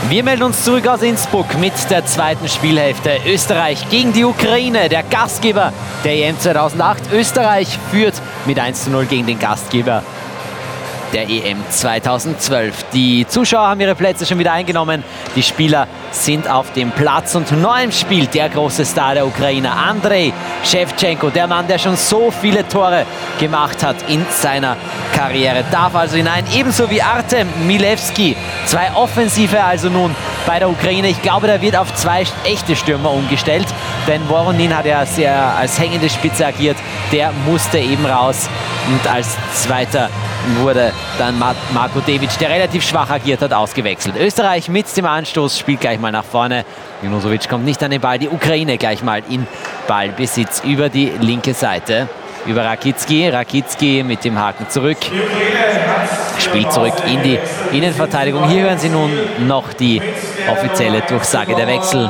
Wir melden uns zurück aus Innsbruck mit der zweiten Spielhälfte. Österreich gegen die Ukraine, der Gastgeber der EM 2008. Österreich führt mit 1:0 gegen den Gastgeber der EM 2012. Die Zuschauer haben ihre Plätze schon wieder eingenommen. Die Spieler sind auf dem Platz und neu im Spiel der große Star der Ukrainer, Andrei Shevchenko, der Mann, der schon so viele Tore gemacht hat in seiner Karriere, darf also hinein, ebenso wie Artem Milewski. Zwei Offensive also nun bei der Ukraine. Ich glaube, da wird auf zwei echte Stürmer umgestellt, denn Voronin hat ja sehr als hängende Spitze agiert. Der musste eben raus und als zweiter wurde dann Marko Devic, der relativ schwach agiert hat, ausgewechselt. Österreich mit dem Anstoß spielt gleich mal nach vorne. Junusovic kommt nicht an den Ball. Die Ukraine gleich mal in Ballbesitz über die linke Seite. Über Rakicki. Rakicki mit dem Haken zurück. Spielt zurück in die Innenverteidigung. Hier hören Sie nun noch die offizielle Durchsage der Wechsel.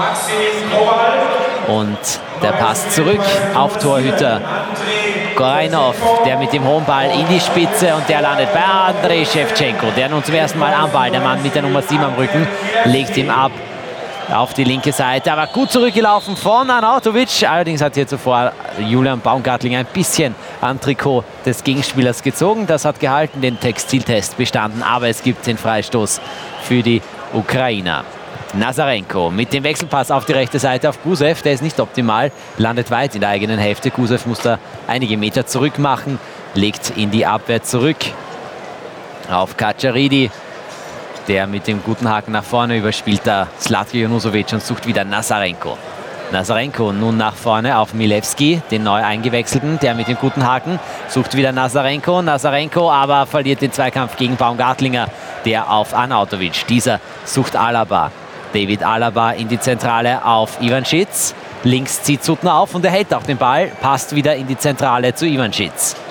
Und der Pass zurück auf Torhüter Gorainov, der mit dem hohen Ball in die Spitze und der landet bei Andrei Shevchenko, der nun zum ersten Mal am Ball, der Mann mit der Nummer 7 am Rücken, legt ihm ab auf die linke Seite, aber gut zurückgelaufen von Arnautovic. Allerdings hat hier zuvor Julian Baumgartlinger ein bisschen am Trikot des Gegenspielers gezogen. Das hat gehalten, den Textiltest bestanden, aber es gibt den Freistoß für die Ukrainer. Nazarenko mit dem Wechselpass auf die rechte Seite auf Gusev, der ist nicht optimal, landet weit in der eigenen Hälfte. Gusev muss da einige Meter zurück machen, legt in die Abwehr zurück auf Kaczaridi, der mit dem guten Haken nach vorne überspielt da Zlatko Junusovic und sucht wieder Nazarenko. Nazarenko nun nach vorne auf Milewski, den neu eingewechselten, der mit dem guten Haken sucht wieder Nazarenko. Nazarenko aber verliert den Zweikampf gegen Baumgartlinger, der auf Arnautovic. Dieser sucht Alaba. David Alaba in die Zentrale auf Ivancic. Links zieht Suttner auf und er hält auch den Ball. Passt wieder in die Zentrale zu Ivancic.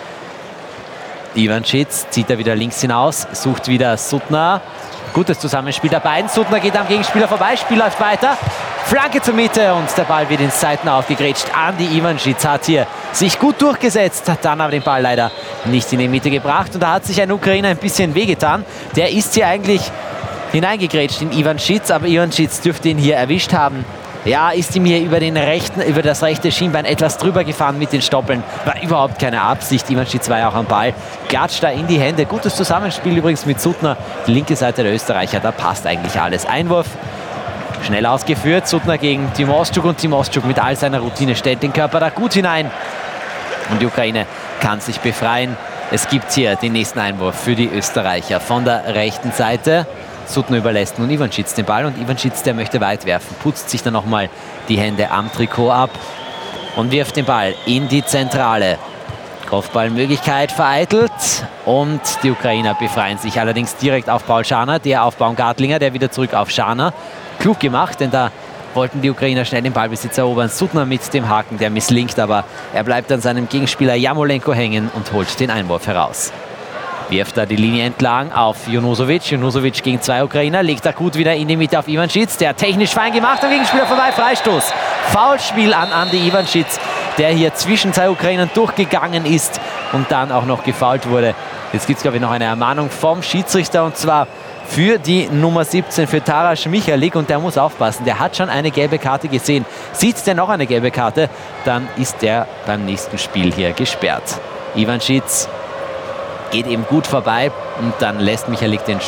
Ivancic zieht er wieder links hinaus. Sucht wieder Suttner. Gutes Zusammenspiel der beiden. Suttner geht am Gegenspieler vorbei. Spiel läuft weiter. Flanke zur Mitte und der Ball wird ins Seiten aufgegrätscht. Andi Ivancic hat hier sich gut durchgesetzt. Hat dann aber den Ball leider nicht in die Mitte gebracht. Und da hat sich ein Ukrainer ein bisschen wehgetan. Der ist hier eigentlich hineingegrätscht in Ivancic, aber Ivancic dürfte ihn hier erwischt haben. Ja, ist ihm hier über das rechte Schienbein etwas drüber gefahren mit den Stoppeln. War überhaupt keine Absicht. Ivancic war ja auch am Ball. Klatscht da in die Hände. Gutes Zusammenspiel übrigens mit Suttner. Die linke Seite der Österreicher, da passt eigentlich alles. Einwurf. Schnell ausgeführt. Suttner gegen Timoschuk und Timoschuk mit all seiner Routine stellt den Körper da gut hinein. Und die Ukraine kann sich befreien. Es gibt hier den nächsten Einwurf für die Österreicher von der rechten Seite. Suttner überlässt nun Ivancic den Ball und Ivancic, der möchte weit werfen, putzt sich dann nochmal die Hände am Trikot ab und wirft den Ball in die Zentrale. Kopfballmöglichkeit vereitelt und die Ukrainer befreien sich allerdings direkt auf Paul Scharner, der auf Baumgartlinger, der wieder zurück auf Scharner. Klug gemacht, denn da wollten die Ukrainer schnell den Ballbesitz erobern. Suttner mit dem Haken, der misslingt, aber er bleibt an seinem Gegenspieler Jarmolenko hängen und holt den Einwurf heraus. Wirft da die Linie entlang auf Junusovic. Junusovic gegen zwei Ukrainer, legt da gut wieder in die Mitte auf Ivancic. Der technisch fein gemacht, am Gegenspieler vorbei, Freistoß. Foulspiel an Andi Ivancic, der hier zwischen zwei Ukrainern durchgegangen ist und dann auch noch gefoult wurde. Jetzt gibt es, glaube ich, noch eine Ermahnung vom Schiedsrichter und zwar für die Nummer 17, für Taras Michalik, und der muss aufpassen. Der hat schon eine gelbe Karte gesehen. Sieht der noch eine gelbe Karte, dann ist der beim nächsten Spiel hier gesperrt. Ivancic geht eben gut vorbei und dann lässt Michalik den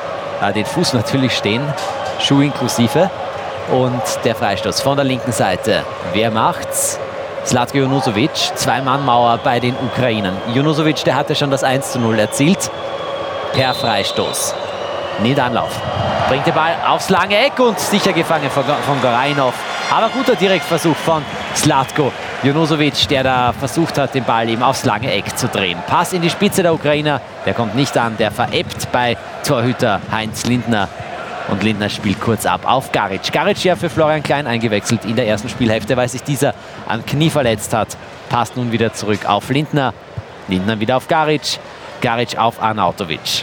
Fuß natürlich stehen, Schuh inklusive. Und der Freistoß von der linken Seite. Wer macht's? Zlatko Junusovic, Zwei-Mann-Mauer bei den Ukrainern. Junusovic, der hatte schon das 1:0 erzielt per Freistoß. Nicht Anlauf. Bringt den Ball aufs lange Eck und sicher gefangen von Gorainov. Aber guter Direktversuch von Zlatko Junusovic, der da versucht hat, den Ball eben aufs lange Eck zu drehen. Pass in die Spitze der Ukrainer, der kommt nicht an, der verebbt bei Torhüter Heinz Lindner. Und Lindner spielt kurz ab auf Garic. Garic ja für Florian Klein eingewechselt in der ersten Spielhälfte, weil sich dieser am Knie verletzt hat. Passt nun wieder zurück auf Lindner. Lindner wieder auf Garic. Garic auf Arnautovic.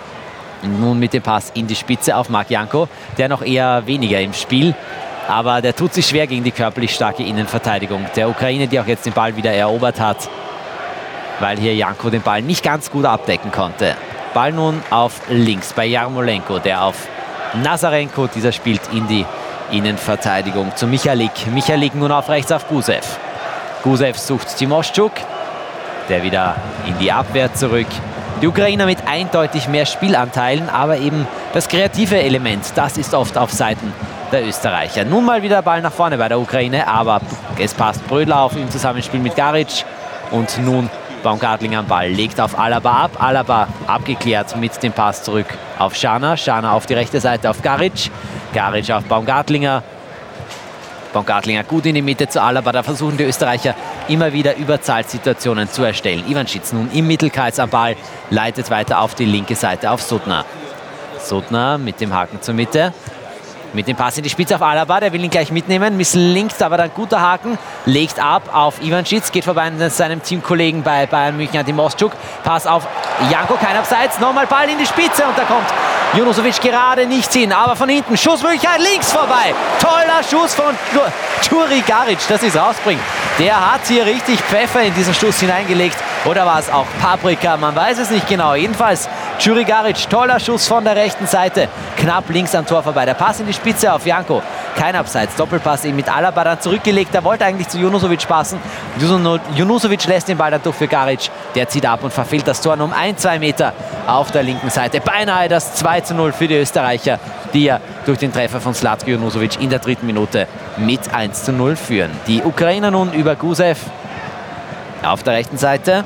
Und nun mit dem Pass in die Spitze auf Mark Janko, der noch eher weniger im Spiel. Aber der tut sich schwer gegen die körperlich starke Innenverteidigung der Ukraine, die auch jetzt den Ball wieder erobert hat, weil hier Janko den Ball nicht ganz gut abdecken konnte. Ball nun auf links bei Jarmolenko, der auf Nazarenko, dieser spielt in die Innenverteidigung zu Michalik. Michalik nun auf rechts auf Gusev. Gusev sucht Timoschuk, der wieder in die Abwehr zurück. Die Ukrainer mit eindeutig mehr Spielanteilen, aber eben das kreative Element, das ist oft auf Seiten der Österreicher. Nun mal wieder Ball nach vorne bei der Ukraine, aber es passt Brödler auf im Zusammenspiel mit Garic. Und nun Baumgartlinger am Ball, legt auf Alaba ab. Alaba abgeklärt mit dem Pass zurück auf Scharner. Scharner auf die rechte Seite auf Garic. Garic auf Baumgartlinger. Baumgartlinger gut in die Mitte zu Alaba. Da versuchen die Österreicher immer wieder Überzahlsituationen zu erstellen. Ivanschitz nun im Mittelkreis am Ball, leitet weiter auf die linke Seite auf Suttner. Suttner mit dem Haken zur Mitte. Mit dem Pass in die Spitze auf Alaba, der will ihn gleich mitnehmen, misslingt, aber dann guter Haken, legt ab auf Ivanschitz, geht vorbei an seinem Teamkollegen bei Bayern München, an Timoschuk, Pass auf Janko, kein Abseits, nochmal Ball in die Spitze und da kommt Junusovic gerade nicht hin, aber von hinten, Schussmöglichkeit, links vorbei, toller Schuss von Juri Garic, dass es rausbringt. Der hat hier richtig Pfeffer in diesen Schuss hineingelegt, oder war es auch Paprika, man weiß es nicht genau, jedenfalls Juri Garic, toller Schuss von der rechten Seite, knapp links am Tor vorbei, der Pass in die Spitze auf Janko, kein Abseits, Doppelpass eben mit Alaba dann zurückgelegt, der wollte eigentlich zu Junusovic passen, Junusovic lässt den Ball dann durch für Garic, der zieht ab und verfehlt das Tor um 1-2 Meter auf der linken Seite, beinahe das 2:0 für die Österreicher, die ja durch den Treffer von Zlatko Junusovic in der 3. Minute mit 1:0 führen. Die Ukrainer nun über Gusev auf der rechten Seite.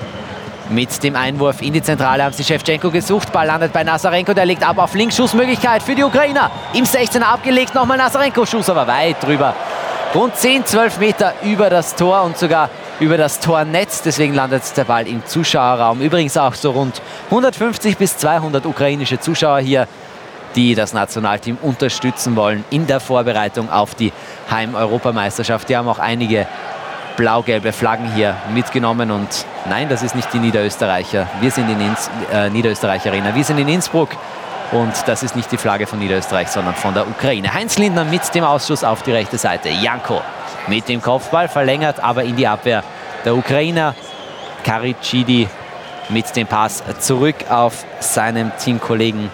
Mit dem Einwurf in die Zentrale haben sie Shevchenko gesucht. Ball landet bei Nazarenko, der legt ab auf links. Schussmöglichkeit für die Ukrainer. Im 16er abgelegt, nochmal Nazarenko. Schuss aber weit drüber. Rund 10-12 Meter über das Tor und sogar über das Tornetz. Deswegen landet der Ball im Zuschauerraum. Übrigens auch so rund 150 bis 200 ukrainische Zuschauer hier, die das Nationalteam unterstützen wollen in der Vorbereitung auf die Heim-Europameisterschaft. Die haben auch einige blau-gelbe Flaggen hier mitgenommen und nein, das ist nicht die Niederösterreicher. Wir sind in Niederösterreich Arena. Wir sind in Innsbruck und das ist nicht die Flagge von Niederösterreich, sondern von der Ukraine. Heinz Lindner mit dem Ausschuss auf die rechte Seite. Janko mit dem Kopfball verlängert, aber in die Abwehr der Ukrainer. Karicidi mit dem Pass zurück auf seinem Teamkollegen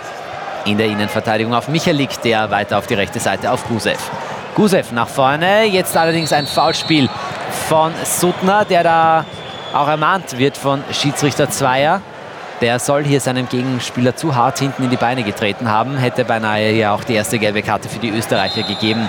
in der Innenverteidigung auf Michalik, der weiter auf die rechte Seite auf Gusev. Gusev nach vorne, jetzt allerdings ein Foulspiel von Suttner, der da auch ermahnt wird von Schiedsrichter Zweier. Der soll hier seinem Gegenspieler zu hart hinten in die Beine getreten haben, hätte beinahe ja auch die erste gelbe Karte für die Österreicher gegeben.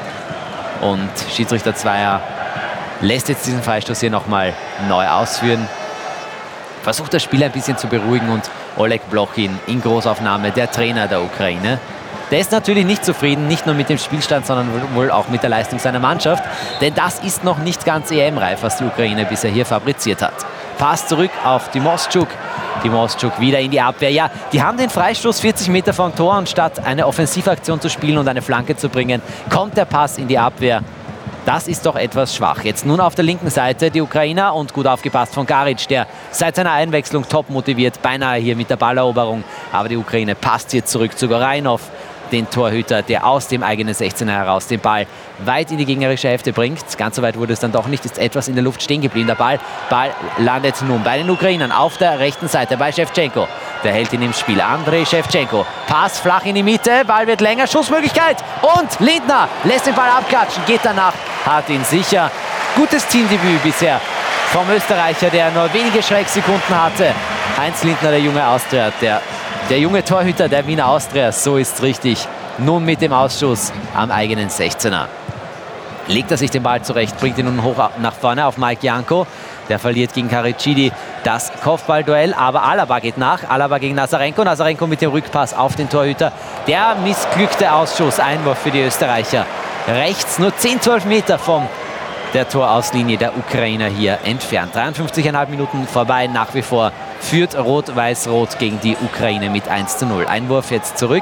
Und Schiedsrichter Zweier lässt jetzt diesen Freistoß hier nochmal neu ausführen. Versucht das Spiel ein bisschen zu beruhigen und Oleg Blochin in Großaufnahme, der Trainer der Ukraine. Der ist natürlich nicht zufrieden, nicht nur mit dem Spielstand, sondern wohl auch mit der Leistung seiner Mannschaft. Denn das ist noch nicht ganz EM-reif, was die Ukraine bisher hier fabriziert hat. Pass zurück auf Timoschuk. Timoschuk wieder in die Abwehr. Ja, die haben den Freistoß 40 Meter vom Tor und statt eine Offensivaktion zu spielen und eine Flanke zu bringen, kommt der Pass in die Abwehr. Das ist doch etwas schwach. Jetzt nun auf der linken Seite die Ukrainer und gut aufgepasst von Garic, der seit seiner Einwechslung top motiviert, beinahe hier mit der Balleroberung. Aber die Ukraine passt hier zurück zu Gorainov, den Torhüter, der aus dem eigenen 16er heraus den Ball weit in die gegnerische Hälfte bringt. Ganz so weit wurde es dann doch nicht, ist etwas in der Luft stehen geblieben. Der Ball landet nun bei den Ukrainern auf der rechten Seite bei Shevchenko. Der hält ihn im Spiel. Andrei Shevchenko. Pass flach in die Mitte, Ball wird länger, Schussmöglichkeit und Lindner lässt den Ball abklatschen, geht danach, hat ihn sicher. Gutes Teamdebüt bisher vom Österreicher, der nur wenige Schrecksekunden hatte. Heinz Lindner, der junge Austria, der junge Torhüter der Wiener Austria, so ist richtig. Nun mit dem Ausschuss am eigenen 16er. Legt er sich den Ball zurecht, bringt ihn nun hoch nach vorne auf Mike Janko. Der verliert gegen Karicidi das Kopfballduell, aber Alaba geht nach. Alaba gegen Nazarenko. Nazarenko mit dem Rückpass auf den Torhüter. Der missglückte Ausschuss, Einwurf für die Österreicher. Rechts nur 10-12 Meter von der Torauslinie der Ukrainer hier entfernt. 53,5 Minuten vorbei, nach wie vor führt Rot-Weiß-Rot gegen die Ukraine mit 1:0. Einwurf jetzt zurück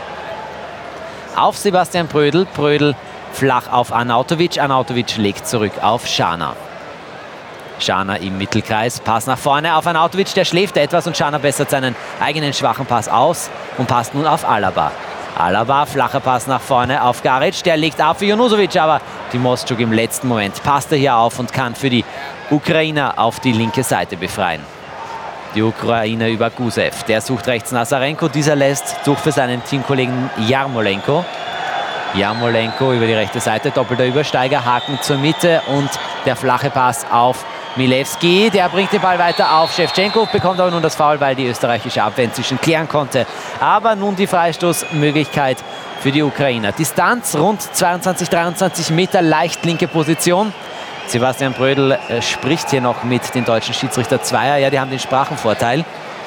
auf Sebastian Brödel. Brödel flach auf Arnautovic. Arnautovic legt zurück auf Scharner. Scharner im Mittelkreis, Pass nach vorne auf Arnautovic, der schläft etwas und Scharner bessert seinen eigenen schwachen Pass aus und passt nun auf Alaba. Alaba, flacher Pass nach vorne auf Garic, der legt ab für Junusovic, aber Timoschuk im letzten Moment passt er hier auf und kann für die Ukrainer auf die linke Seite befreien. Die Ukraine über Gusev. Der sucht rechts Nazarenko. Dieser lässt durch für seinen Teamkollegen Jarmolenko. Jarmolenko über die rechte Seite. Doppelter Übersteiger. Haken zur Mitte. Und der flache Pass auf Milewski. Der bringt den Ball weiter auf Shevchenko. Bekommt aber nun das Foul, weil die österreichische Abwehr inzwischen klären konnte. Aber nun die Freistoßmöglichkeit für die Ukrainer. Distanz rund 22, 23 Meter. Leicht linke Position. Sebastian Brödel spricht hier noch mit den deutschen Schiedsrichter Zweier. Ja, die haben den Sprachenvorteil.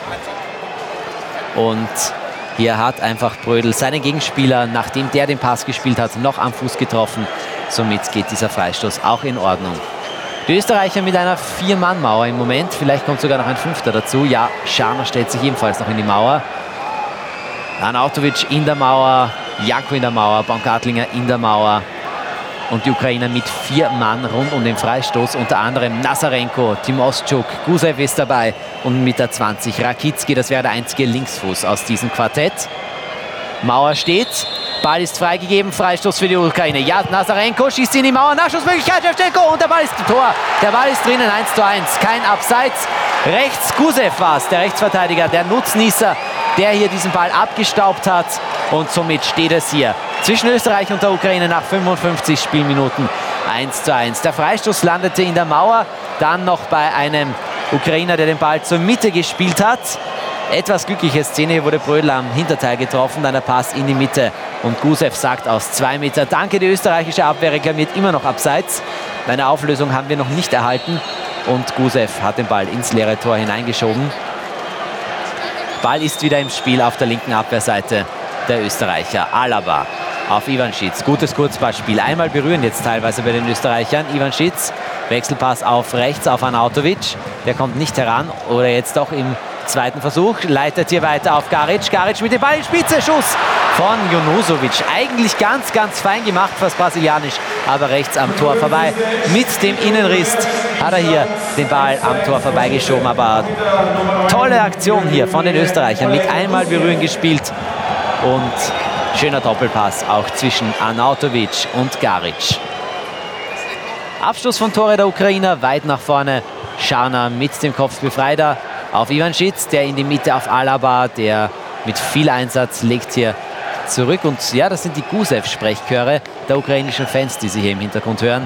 Und hier hat einfach Brödel seinen Gegenspieler, nachdem der den Pass gespielt hat, noch am Fuß getroffen. Somit geht dieser Freistoß auch in Ordnung. Die Österreicher mit einer 4-Mann-Mauer im Moment. Vielleicht kommt sogar noch ein 5. dazu. Ja, Scharner stellt sich ebenfalls noch in die Mauer. Arnautovic in der Mauer, Janko in der Mauer, Baumgartlinger in der Mauer. Und die Ukrainer mit 4 Mann rund um den Freistoß. Unter anderem Nazarenko, Timoschuk, Gusev ist dabei. Und mit der 20 Rakicki, das wäre der einzige Linksfuß aus diesem Quartett. Mauer steht, Ball ist freigegeben, Freistoß für die Ukraine. Ja, Nazarenko schießt in die Mauer, Nachschussmöglichkeit, Shevchenko und der Ball ist im Tor. Der Ball ist drinnen, 1:1, kein Abseits. Rechts Gusev war es, der Rechtsverteidiger, der Nutznießer, der hier diesen Ball abgestaubt hat. Und somit steht es hier zwischen Österreich und der Ukraine nach 55 Spielminuten 1:1. Der Freistoß landete in der Mauer, dann noch bei einem Ukrainer, der den Ball zur Mitte gespielt hat. Etwas glückliche Szene, hier wurde Brödel am Hinterteil getroffen, dann der Pass in die Mitte. Und Gusev sagt aus 2 Meter, danke, die österreichische Abwehr reklamiert immer noch abseits. Eine Auflösung haben wir noch nicht erhalten. Und Gusev hat den Ball ins leere Tor hineingeschoben. Ball ist wieder im Spiel auf der linken Abwehrseite der Österreicher. Alaba auf Ivanschitz. Gutes Kurzpassspiel. Einmal berühren jetzt teilweise bei den Österreichern. Ivanschitz, Wechselpass auf rechts auf Arnautovic. Der kommt nicht heran. Oder jetzt doch im zweiten Versuch. Leitet hier weiter auf Garic. Garic mit dem Ball in Spitze. Schuss von Junusovic. Eigentlich ganz, ganz fein gemacht, fast brasilianisch. Aber rechts am Tor vorbei. Mit dem Innenriss hat er hier den Ball am Tor vorbeigeschoben. Aber tolle Aktion hier von den Österreichern. Mit einmal berühren gespielt. Und schöner Doppelpass auch zwischen Arnautovic und Garic. Abschluss von Tore der Ukrainer. Weit nach vorne. Scharner mit dem Kopfbefreider auf Ivanschitz, der in die Mitte auf Alaba, der mit viel Einsatz legt hier zurück. Und ja, das sind die Gusev-Sprechchöre der ukrainischen Fans, die Sie hier im Hintergrund hören.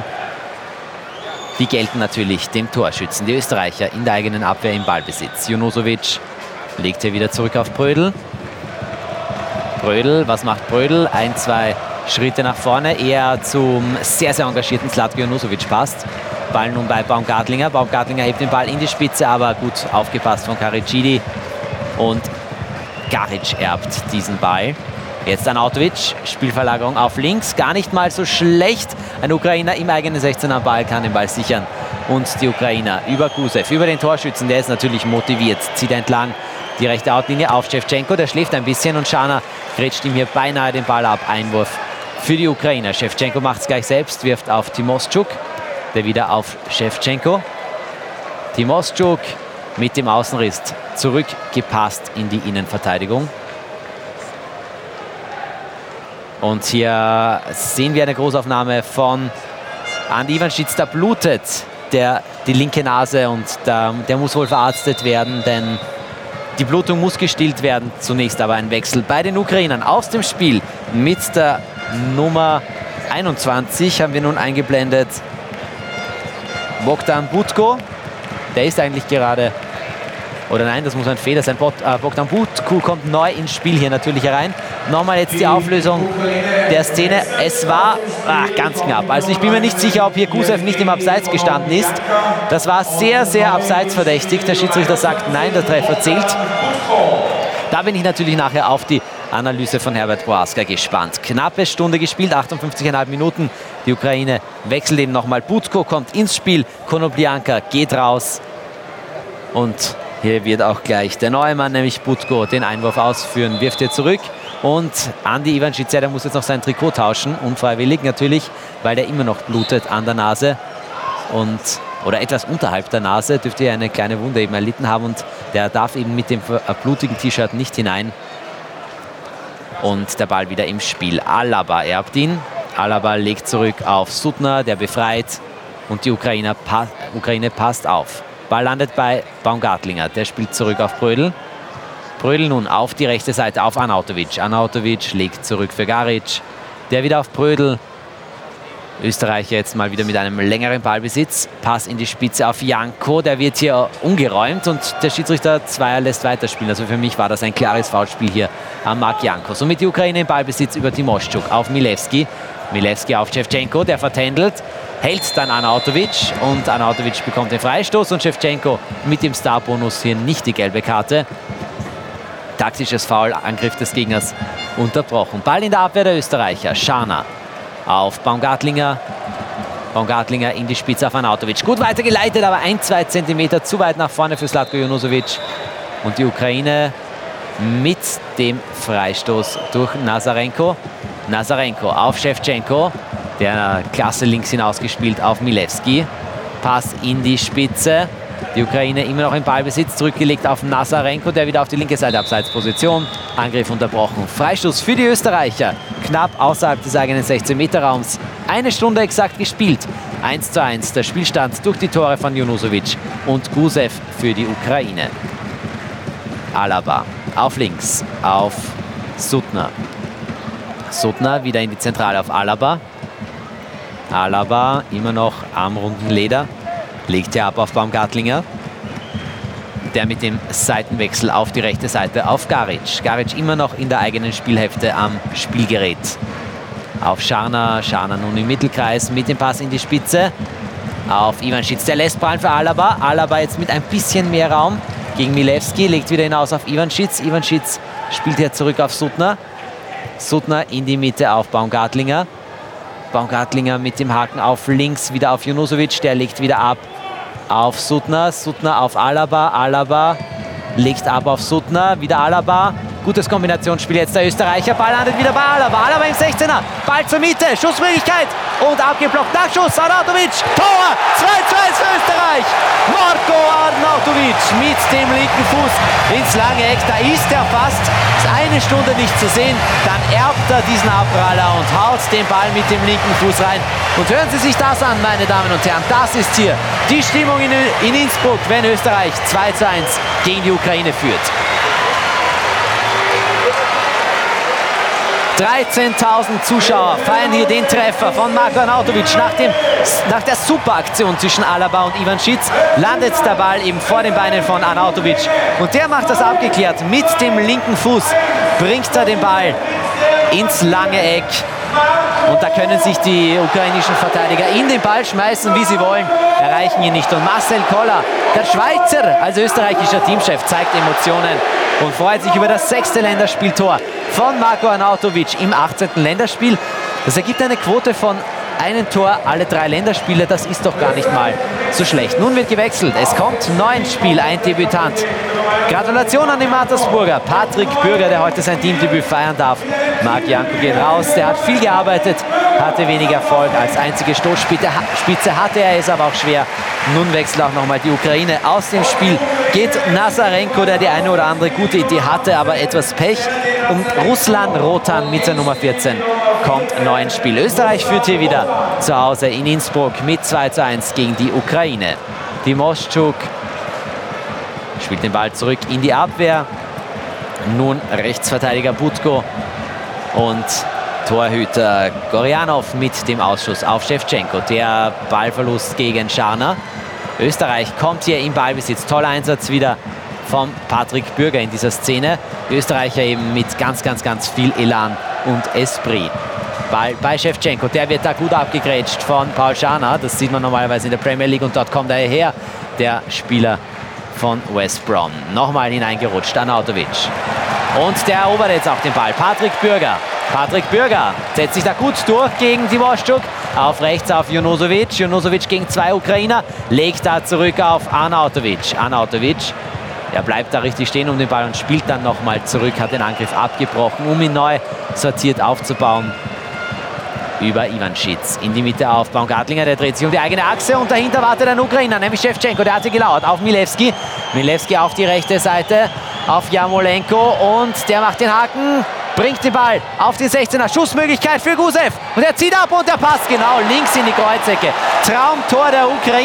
Die gelten natürlich dem Torschützen. Die Österreicher in der eigenen Abwehr im Ballbesitz. Junusovic legt hier wieder zurück auf Brödel. Brödel, was macht Brödel? 1, 2 Schritte nach vorne. Eher zum sehr, sehr engagierten Zlatko Junusovic passt. Ball nun bei Baumgartlinger. Baumgartlinger hebt den Ball in die Spitze, aber gut aufgepasst von Karicidi. Und Garic erbt diesen Ball. Jetzt Arnautovic, Spielverlagerung auf links. Gar nicht mal so schlecht. Ein Ukrainer im eigenen 16er Ball kann den Ball sichern. Und die Ukrainer über Gusev, über den Torschützen. Der ist natürlich motiviert. Zieht entlang die rechte Outlinie auf Shevchenko. Der schläft ein bisschen und Scharner grätscht ihm hier beinahe den Ball ab. Einwurf für die Ukrainer. Shevchenko macht es gleich selbst, wirft auf Timoschuk. Der wieder auf Shevchenko. Timoschuk mit dem Außenriss zurückgepasst in die Innenverteidigung. Und hier sehen wir eine Großaufnahme von Andi Ivanschitz. Da blutet die linke Nase und der muss wohl verarztet werden, denn die Blutung muss gestillt werden. Zunächst aber ein Wechsel bei den Ukrainern aus dem Spiel mit der Nummer 21 haben wir nun eingeblendet. Bogdan Butko, der ist eigentlich gerade, oder nein, das muss ein Fehler sein. Bogdan Butko kommt neu ins Spiel hier natürlich herein. Nochmal jetzt die Auflösung der Szene. Es war ganz knapp. Also ich bin mir nicht sicher, ob hier Gusev nicht im Abseits gestanden ist. Das war sehr, sehr abseitsverdächtig. Der Schiedsrichter sagt, nein, der Treffer zählt. Da bin ich natürlich nachher auf die Analyse von Herbert Boaska gespannt. Knappe Stunde gespielt, 58,5 Minuten. Die Ukraine wechselt eben nochmal. Butko kommt ins Spiel. Konoplyanka geht raus. Und hier wird auch gleich der neue Mann, nämlich Butko, den Einwurf ausführen. Wirft er zurück. Und Andi Ivanschitz, der muss jetzt noch sein Trikot tauschen. Unfreiwillig natürlich, weil der immer noch blutet an der Nase. Oder etwas unterhalb der Nase. Dürfte er eine kleine Wunde eben erlitten haben. Und der darf eben mit dem blutigen T-Shirt nicht hinein. Und der Ball wieder im Spiel. Alaba erbt ihn. Alaba legt zurück auf Sutnar, der befreit. Und die Ukraine passt auf. Ball landet bei Baumgartlinger. Der spielt zurück auf Prödl. Prödl nun auf die rechte Seite auf Arnautovic. Arnautovic legt zurück für Garic. Der wieder auf Prödl. Österreicher jetzt mal wieder mit einem längeren Ballbesitz. Pass in die Spitze auf Janko. Der wird hier umgeräumt und der Schiedsrichter Zweier lässt weiterspielen. Also für mich war das ein klares Foulspiel hier am Mark Janko. Somit die Ukraine im Ballbesitz über Timoschuk auf Milewski. Milewski auf Shevchenko, der vertändelt. Hält dann Arnautovic und Arnautovic bekommt den Freistoß und Shevchenko mit dem Starbonus hier nicht die gelbe Karte. Taktisches Foul, Angriff des Gegners unterbrochen. Ball in der Abwehr der Österreicher. Scharner auf Baumgartlinger. Baumgartlinger in die Spitze auf Arnautovic. Gut weitergeleitet, aber 1-2 Zentimeter zu weit nach vorne für Zlatko Junusovic. Und die Ukraine mit dem Freistoß durch Nazarenko. Nazarenko auf Shevchenko. Der klasse links hinausgespielt auf Milewski. Pass in die Spitze. Die Ukraine immer noch im Ballbesitz, zurückgelegt auf Nazarenko, der wieder auf die linke Seite, Abseitsposition. Angriff unterbrochen. Freistoß für die Österreicher. Knapp außerhalb des eigenen 16-Meter-Raums. Eine Stunde exakt gespielt. 1:1 der Spielstand durch die Tore von Junusovic und Gusev für die Ukraine. Alaba auf links, auf Suttner. Suttner wieder in die Zentrale auf Alaba. Alaba immer noch am runden Leder. Legt er ab auf Baumgartlinger. Der mit dem Seitenwechsel auf die rechte Seite auf Garic. Garic immer noch in der eigenen Spielhälfte am Spielgerät. Auf Scharner. Scharner nun im Mittelkreis mit dem Pass in die Spitze. Auf Ivanschitz. Der lässt prallen für Alaba. Alaba jetzt mit ein bisschen mehr Raum gegen Milewski. Legt wieder hinaus auf Ivanschitz. Ivanschitz spielt hier zurück auf Suttner. Suttner in die Mitte auf Baumgartlinger. Baumgartlinger mit dem Haken auf links, wieder auf Junusovic. Der legt wieder ab auf Suttner. Suttner auf Alaba. Alaba legt ab auf Suttner. Wieder Alaba. Gutes Kombinationsspiel jetzt der Österreicher. Ball landet wieder bei Alaba. Alaba im 16er. Ball zur Mitte. Schussmöglichkeit. Und abgeblockt. Nachschuss. Arnautovic. Tor. 2:2 für Österreich. Marko Arnautovic mit dem linken Fuß ins lange Eck. Da ist er fast. Ist eine Stunde nicht zu sehen. Dann erbt er diesen Abpraller und haut den Ball mit dem linken Fuß rein. Und hören Sie sich das an, meine Damen und Herren. Das ist hier die Stimmung in Innsbruck, wenn Österreich 2:1 gegen die Ukraine führt. 13.000 Zuschauer feiern hier den Treffer von Marko Arnautovic. Nach der Superaktion zwischen Alaba und Ivanschitz landet der Ball eben vor den Beinen von Arnautovic. Und der macht das abgeklärt. Mit dem linken Fuß bringt er den Ball ins lange Eck. Und da können sich die ukrainischen Verteidiger in den Ball schmeißen, wie sie wollen, erreichen ihn nicht. Und Marcel Koller, der Schweizer als österreichischer Teamchef, zeigt Emotionen und freut sich über das 6. Länderspieltor von Marko Arnautovic im 18. Länderspiel. Das ergibt eine Quote von einem Tor alle 3 Länderspiele. Das ist doch gar nicht mal so schlecht. Nun wird gewechselt. Es kommt noch ein Spiel, ein Debütant. Gratulation an den Mattersburger. Patrick Bürger, der heute sein Teamdebüt feiern darf. Mark Janko geht raus. Der hat viel gearbeitet, hatte wenig Erfolg. Als einzige Stoßspitze hatte er es aber auch schwer. Nun wechselt auch nochmal die Ukraine aus dem Spiel. Geht Nazarenko, der die eine oder andere gute Idee hatte, aber etwas Pech. Und Ruslan Rotan mit der Nummer 14 kommt neu ins Spiel. Österreich führt hier wieder zu Hause in Innsbruck mit 2:1 gegen die Ukraine. Timoschuk spielt den Ball zurück in die Abwehr. Nun Rechtsverteidiger Butko und Torhüter Gorjanov mit dem Ausschuss auf Shevchenko. Der Ballverlust gegen Scharner. Österreich kommt hier im Ballbesitz. Toller Einsatz wieder von Patrick Bürger in dieser Szene. Die Österreicher eben mit ganz viel Elan und Esprit. Ball bei Shevchenko, der wird da gut abgegrätscht von Paul Scharner. Das sieht man normalerweise in der Premier League und dort kommt er her, der Spieler von West Brom. Nochmal hineingerutscht, Arnautovic. Und der erobert jetzt auch den Ball. Patrick Bürger. Patrick Bürger setzt sich da gut durch gegen Timoschuk. Auf rechts auf Junusovic. Junusovic gegen 2 Ukrainer. Legt da zurück auf Arnautovic. Arnautovic, er bleibt da richtig stehen um den Ball und spielt dann nochmal zurück. Hat den Angriff abgebrochen, um ihn neu sortiert aufzubauen. Über Ivanschitz. In die Mitte auf Baumgartlinger. Der dreht sich um die eigene Achse und dahinter wartet ein Ukrainer, nämlich Shevchenko. Der hatte gelauert auf Milewski. Milewski auf die rechte Seite auf Jarmolenko und der macht den Haken. Bringt den Ball auf den 16er. Schussmöglichkeit für Gusev. Und er zieht ab und der passt genau links in die Kreuzecke. Traumtor der Ukrainer.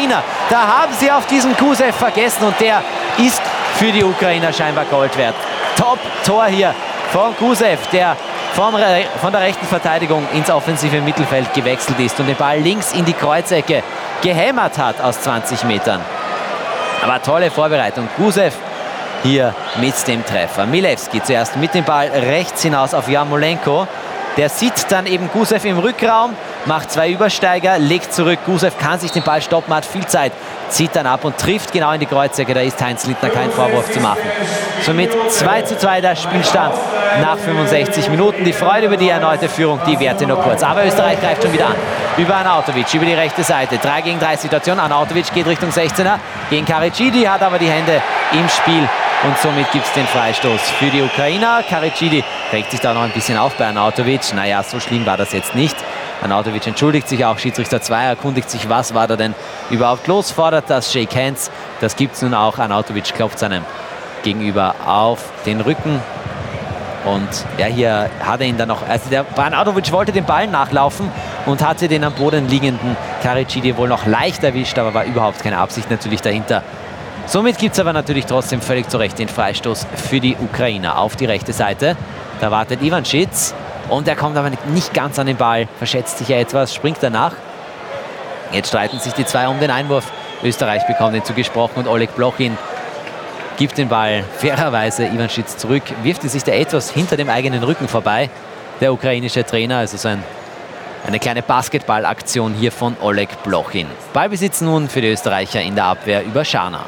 Da haben sie auf diesen Gusev vergessen und der ist für die Ukrainer scheinbar Gold wert. Top-Tor hier von Gusev, der von der rechten Verteidigung ins offensive Mittelfeld gewechselt ist und den Ball links in die Kreuzecke gehämmert hat aus 20 Metern. Aber tolle Vorbereitung. Gusev hier mit dem Treffer. Milewski zuerst mit dem Ball rechts hinaus auf Jarmolenko. Der sieht dann eben Gusev im Rückraum, macht 2 Übersteiger, legt zurück. Gusev kann sich den Ball stoppen, hat viel Zeit, zieht dann ab und trifft genau in die Kreuzecke. Da ist Heinz Lindner kein Vorwurf zu machen. Somit 2:2 der Spielstand nach 65 Minuten. Die Freude über die erneute Führung, die währte nur kurz. Aber Österreich greift schon wieder an. Über Arnautovic, über die rechte Seite. 3 gegen 3 Situation. Arnautovic geht Richtung 16er gegen Karicidi, hat aber die Hände im Spiel. Und somit gibt es den Freistoß für die Ukrainer. Karicidi regt sich da noch ein bisschen auf bei Arnautovic. Naja, so schlimm war das jetzt nicht. Arnautovic entschuldigt sich auch. Schiedsrichter 2 erkundigt sich, was war da denn überhaupt los. Fordert das Shake Hands. Das gibt es nun auch. Arnautovic klopft seinem Gegenüber auf den Rücken. Und ja, hier hat er ihn dann noch. Also der Arnautovic wollte den Ball nachlaufen und hatte den am Boden liegenden Karicidi wohl noch leicht erwischt, aber war überhaupt keine Absicht natürlich dahinter. Somit gibt es aber natürlich trotzdem völlig zu Recht den Freistoß für die Ukrainer auf die rechte Seite. Da wartet Ivancic und er kommt aber nicht ganz an den Ball, verschätzt sich ja etwas, springt danach. Jetzt streiten sich die 2 um den Einwurf. Österreich bekommt ihn zugesprochen und Oleg Blochin gibt den Ball fairerweise Ivancic zurück, wirft sich da etwas hinter dem eigenen Rücken vorbei. Der ukrainische Trainer, also so eine kleine Basketballaktion hier von Oleg Blochin. Ballbesitz nun für die Österreicher in der Abwehr über Scharner.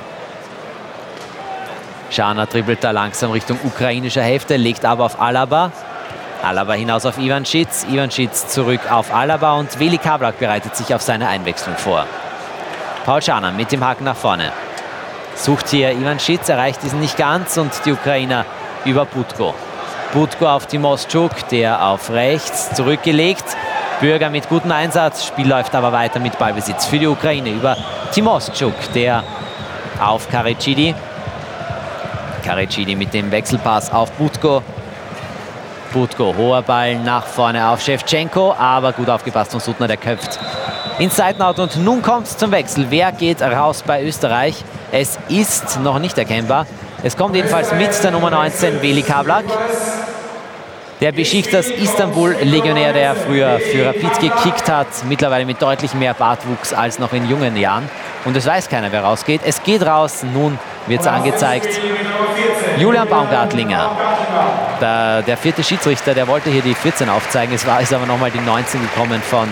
Scharner dribbelt da langsam Richtung ukrainischer Hälfte, legt aber auf Alaba. Alaba hinaus auf Ivancic, Ivancic zurück auf Alaba und Veli Kablak bereitet sich auf seine Einwechslung vor. Paul Scharner mit dem Haken nach vorne. Sucht hier Ivancic, erreicht diesen nicht ganz und die Ukrainer über Butko. Butko auf Timoschuk, der auf rechts zurückgelegt. Bürger mit gutem Einsatz, Spiel läuft aber weiter mit Ballbesitz für die Ukraine über Timoschuk, der auf Karicidi. Karicidi mit dem Wechselpass auf Butko. Butko, hoher Ball nach vorne auf Shevchenko, aber gut aufgepasst von Suttner, der köpft ins Seitenauto. Und nun kommt es zum Wechsel. Wer geht raus bei Österreich? Es ist noch nicht erkennbar. Es kommt jedenfalls mit der Nummer 19 Veli Kablak. Der Besiktas Istanbul-Legionär, der früher für Rapid gekickt hat, mittlerweile mit deutlich mehr Bartwuchs als noch in jungen Jahren. Und es weiß keiner, wer rausgeht. Es geht raus, nun wird es angezeigt. Julian Baumgartlinger, der 4. Schiedsrichter, der wollte hier die 14 aufzeigen. Es ist aber nochmal die 19 gekommen von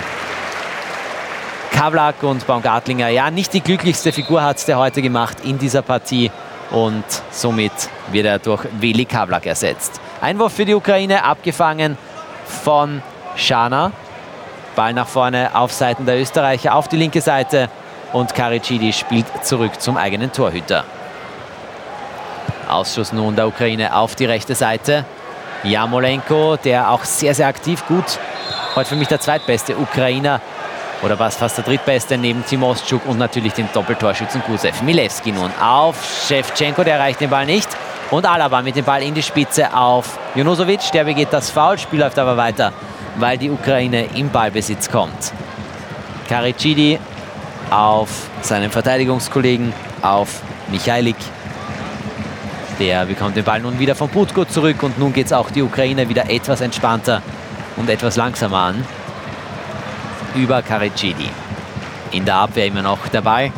Kablak und Baumgartlinger. Ja, nicht die glücklichste Figur hat der heute gemacht in dieser Partie. Und somit wird er durch Veli Kablak ersetzt. Einwurf für die Ukraine, abgefangen von Scharner. Ball nach vorne auf Seiten der Österreicher, auf die linke Seite. Und Karicidi spielt zurück zum eigenen Torhüter. Ausschuss nun der Ukraine auf die rechte Seite. Jarmolenko, der auch sehr, sehr aktiv, gut. Heute für mich der zweitbeste Ukrainer. Oder was, fast der drittbeste neben Timoschuk und natürlich den Doppeltorschützen Gusev. Milewski nun auf Shevchenko, der erreicht den Ball nicht. Und Alaba mit dem Ball in die Spitze auf Junusovic, der begeht das Foul. Spiel läuft aber weiter, weil die Ukraine im Ballbesitz kommt. Karicidi auf seinen Verteidigungskollegen, auf Michailik. Der bekommt den Ball nun wieder von Butko zurück und nun geht es auch die Ukraine wieder etwas entspannter und etwas langsamer an. Über Karicidi. In der Abwehr immer noch der Ball.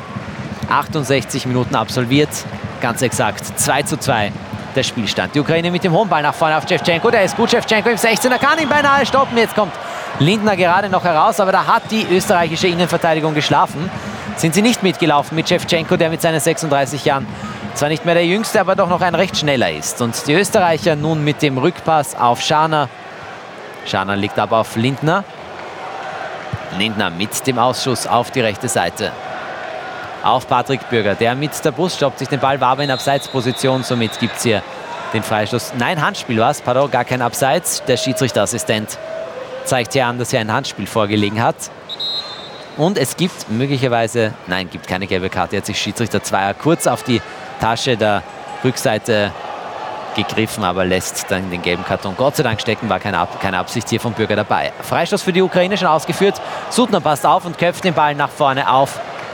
68 Minuten absolviert. Ganz exakt 2:2 der Spielstand. Die Ukraine mit dem hohen Ball nach vorne auf Shevchenko. Der ist gut, Shevchenko im 16er, kann ihn beinahe stoppen. Jetzt kommt Lindner gerade noch heraus, aber da hat die österreichische Innenverteidigung geschlafen. Sind sie nicht mitgelaufen mit Shevchenko, der mit seinen 36 Jahren zwar nicht mehr der Jüngste, aber doch noch ein recht schneller ist. Und die Österreicher nun mit dem Rückpass auf Scharner. Scharner liegt aber auf Lindner. Lindner mit dem Ausschuss auf die rechte Seite. Auf Patrick Bürger, der mit der Brust stoppt sich den Ball, war aber in Abseitsposition. Somit gibt es hier den Freistoß. Nein, Handspiel war es, pardon, gar kein Abseits. Der Schiedsrichterassistent zeigt hier an, dass hier ein Handspiel vorgelegen hat. Und es gibt möglicherweise, nein, gibt keine gelbe Karte. Jetzt ist Schiedsrichter Zweier kurz auf die Tasche der Rückseite gegriffen, aber lässt dann den gelben Karton Gott sei Dank stecken. War keine Absicht hier vom Bürger dabei. Freistoß für die Ukraine schon ausgeführt. Suttner passt auf und köpft den Ball nach vorne auf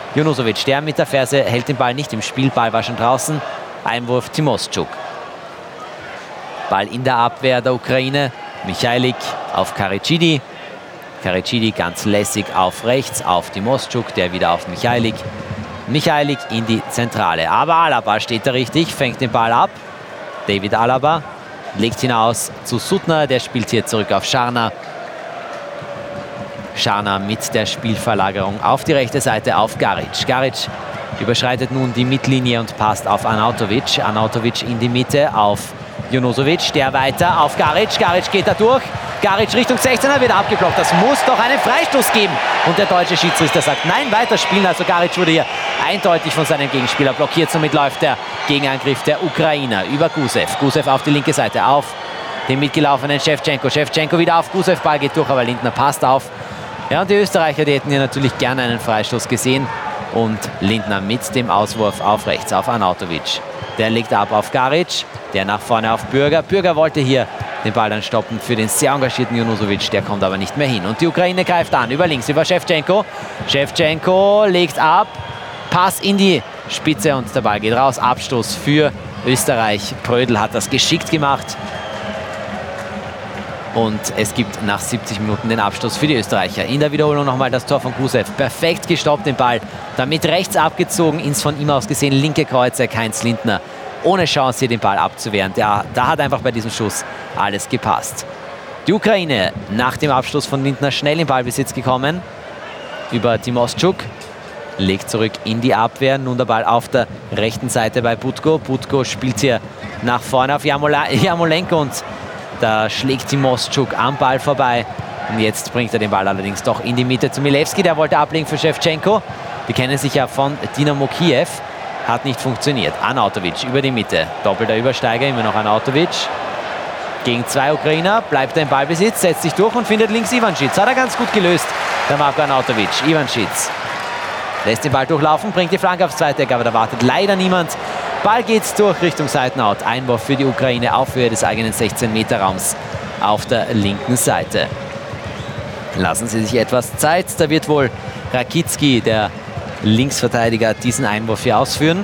Junusovic, der mit der Ferse hält den Ball nicht im Spiel. Ball war schon draußen. Einwurf Timoschuk. Ball in der Abwehr der Ukraine. Michailik auf Karicidi. Karicidi ganz lässig auf rechts, auf Timoschuk, der wieder auf Michailik. Michailik in die Zentrale. Aber Alaba steht da richtig, fängt den Ball ab. David Alaba legt hinaus zu Suttner, der spielt hier zurück auf Scharner. Scharner mit der Spielverlagerung auf die rechte Seite auf Garic. Garic überschreitet nun die Mittellinie und passt auf Arnautovic. Arnautovic in die Mitte auf Junusovic, der weiter auf Garic. Garic geht da durch. Garic Richtung 16er wird abgeblockt. Das muss doch einen Freistoß geben. Und der deutsche Schiedsrichter sagt, nein, weiterspielen. Also Garic wurde hier eindeutig von seinem Gegenspieler blockiert. Somit läuft der Gegenangriff der Ukrainer über Gusev. Gusev auf die linke Seite auf den mitgelaufenen Shevchenko. Shevchenko wieder auf Gusev. Ball geht durch, aber Lindner passt auf. Ja, und die Österreicher, die hätten hier natürlich gerne einen Freistoß gesehen. Und Lindner mit dem Auswurf auf rechts auf Arnautovic. Der legt ab auf Garic, der nach vorne auf Bürger. Bürger wollte hier den Ball dann stoppen für den sehr engagierten Junusovic. Der kommt aber nicht mehr hin. Und die Ukraine greift an, über links, über Shevchenko. Shevchenko legt ab, Pass in die Spitze und der Ball geht raus. Abstoß für Österreich. Prödl hat das geschickt gemacht. Und es gibt nach 70 Minuten den Abstoß für die Österreicher. In der Wiederholung nochmal das Tor von Gusev. Perfekt gestoppt, den Ball. Damit rechts abgezogen, ins von ihm aus gesehen linke Kreuzeck Heinz Lindner. Ohne Chance, hier den Ball abzuwehren. Da hat einfach bei diesem Schuss alles gepasst. Die Ukraine nach dem Abstoß von Lindner schnell in Ballbesitz gekommen. Über Timoschuk. Legt zurück in die Abwehr. Nun der Ball auf der rechten Seite bei Butko. Butko spielt hier nach vorne auf Jarmolenko und da schlägt Timoschuk am Ball vorbei. Und jetzt bringt er den Ball allerdings doch in die Mitte zu Milewski. Der wollte ablegen für Shevchenko. Die kennen sich ja von Dynamo Kiew. Hat nicht funktioniert. Arnautovic über die Mitte. Doppelter Übersteiger, immer noch Arnautovic. Gegen zwei Ukrainer, bleibt er im Ballbesitz, setzt sich durch und findet links Ivanschitz. Hat er ganz gut gelöst, der Marko Arnautovic. Ivanschitz lässt den Ball durchlaufen, bringt die Flanke aufs zweite Eck, aber da wartet leider niemand. Ball geht durch Richtung Seitenout. Einwurf für die Ukraine auf Höhe des eigenen 16-Meter-Raums auf der linken Seite. Lassen Sie sich etwas Zeit. Da wird wohl Rakicki, der Linksverteidiger, diesen Einwurf hier ausführen.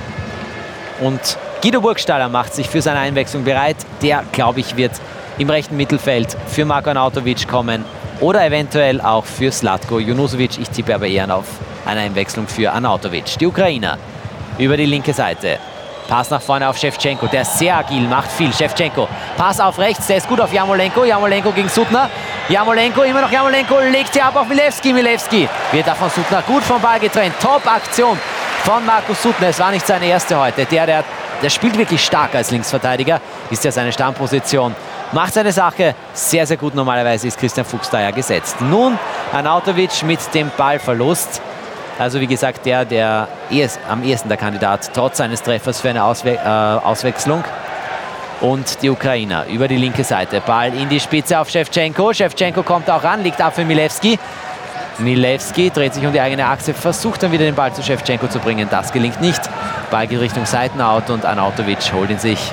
Und Guido Burgstaller macht sich für seine Einwechslung bereit. Der, glaube ich, wird im rechten Mittelfeld für Marko Arnautovic kommen oder eventuell auch für Zlatko Junusovic. Ich tippe aber eher auf eine Einwechslung für Arnautovic. Die Ukrainer über die linke Seite. Pass nach vorne auf Shevchenko, der ist sehr agil, macht viel. Shevchenko, Pass auf rechts, der ist gut auf Jarmolenko. Jarmolenko gegen Suttner. Jarmolenko, immer noch Jarmolenko, legt hier ab auf Milewski. Milewski wird da von Suttner gut vom Ball getrennt. Top-Aktion von Markus Suttner. Es war nicht seine erste heute. Der spielt wirklich stark als Linksverteidiger. Ist ja seine Stammposition. Macht seine Sache sehr, sehr gut. Normalerweise ist Christian Fuchs da ja gesetzt. Nun Arnautovic mit dem Ballverlust. Also wie gesagt, der am ehesten der Kandidat, trotz seines Treffers für eine Auswechslung. Und die Ukrainer über die linke Seite. Ball in die Spitze auf Shevchenko. Shevchenko kommt auch ran, liegt ab für Milewski. Milewski dreht sich um die eigene Achse, versucht dann wieder den Ball zu Shevchenko zu bringen. Das gelingt nicht. Ball geht Richtung Seitenauto und Arnautovic holt ihn sich.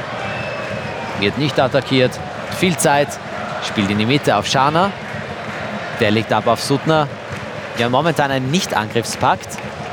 Wird nicht attackiert. Viel Zeit. Spielt in die Mitte auf Scharner. Der legt ab auf Suttner. Ja, momentan ein Nicht-Angriffspakt.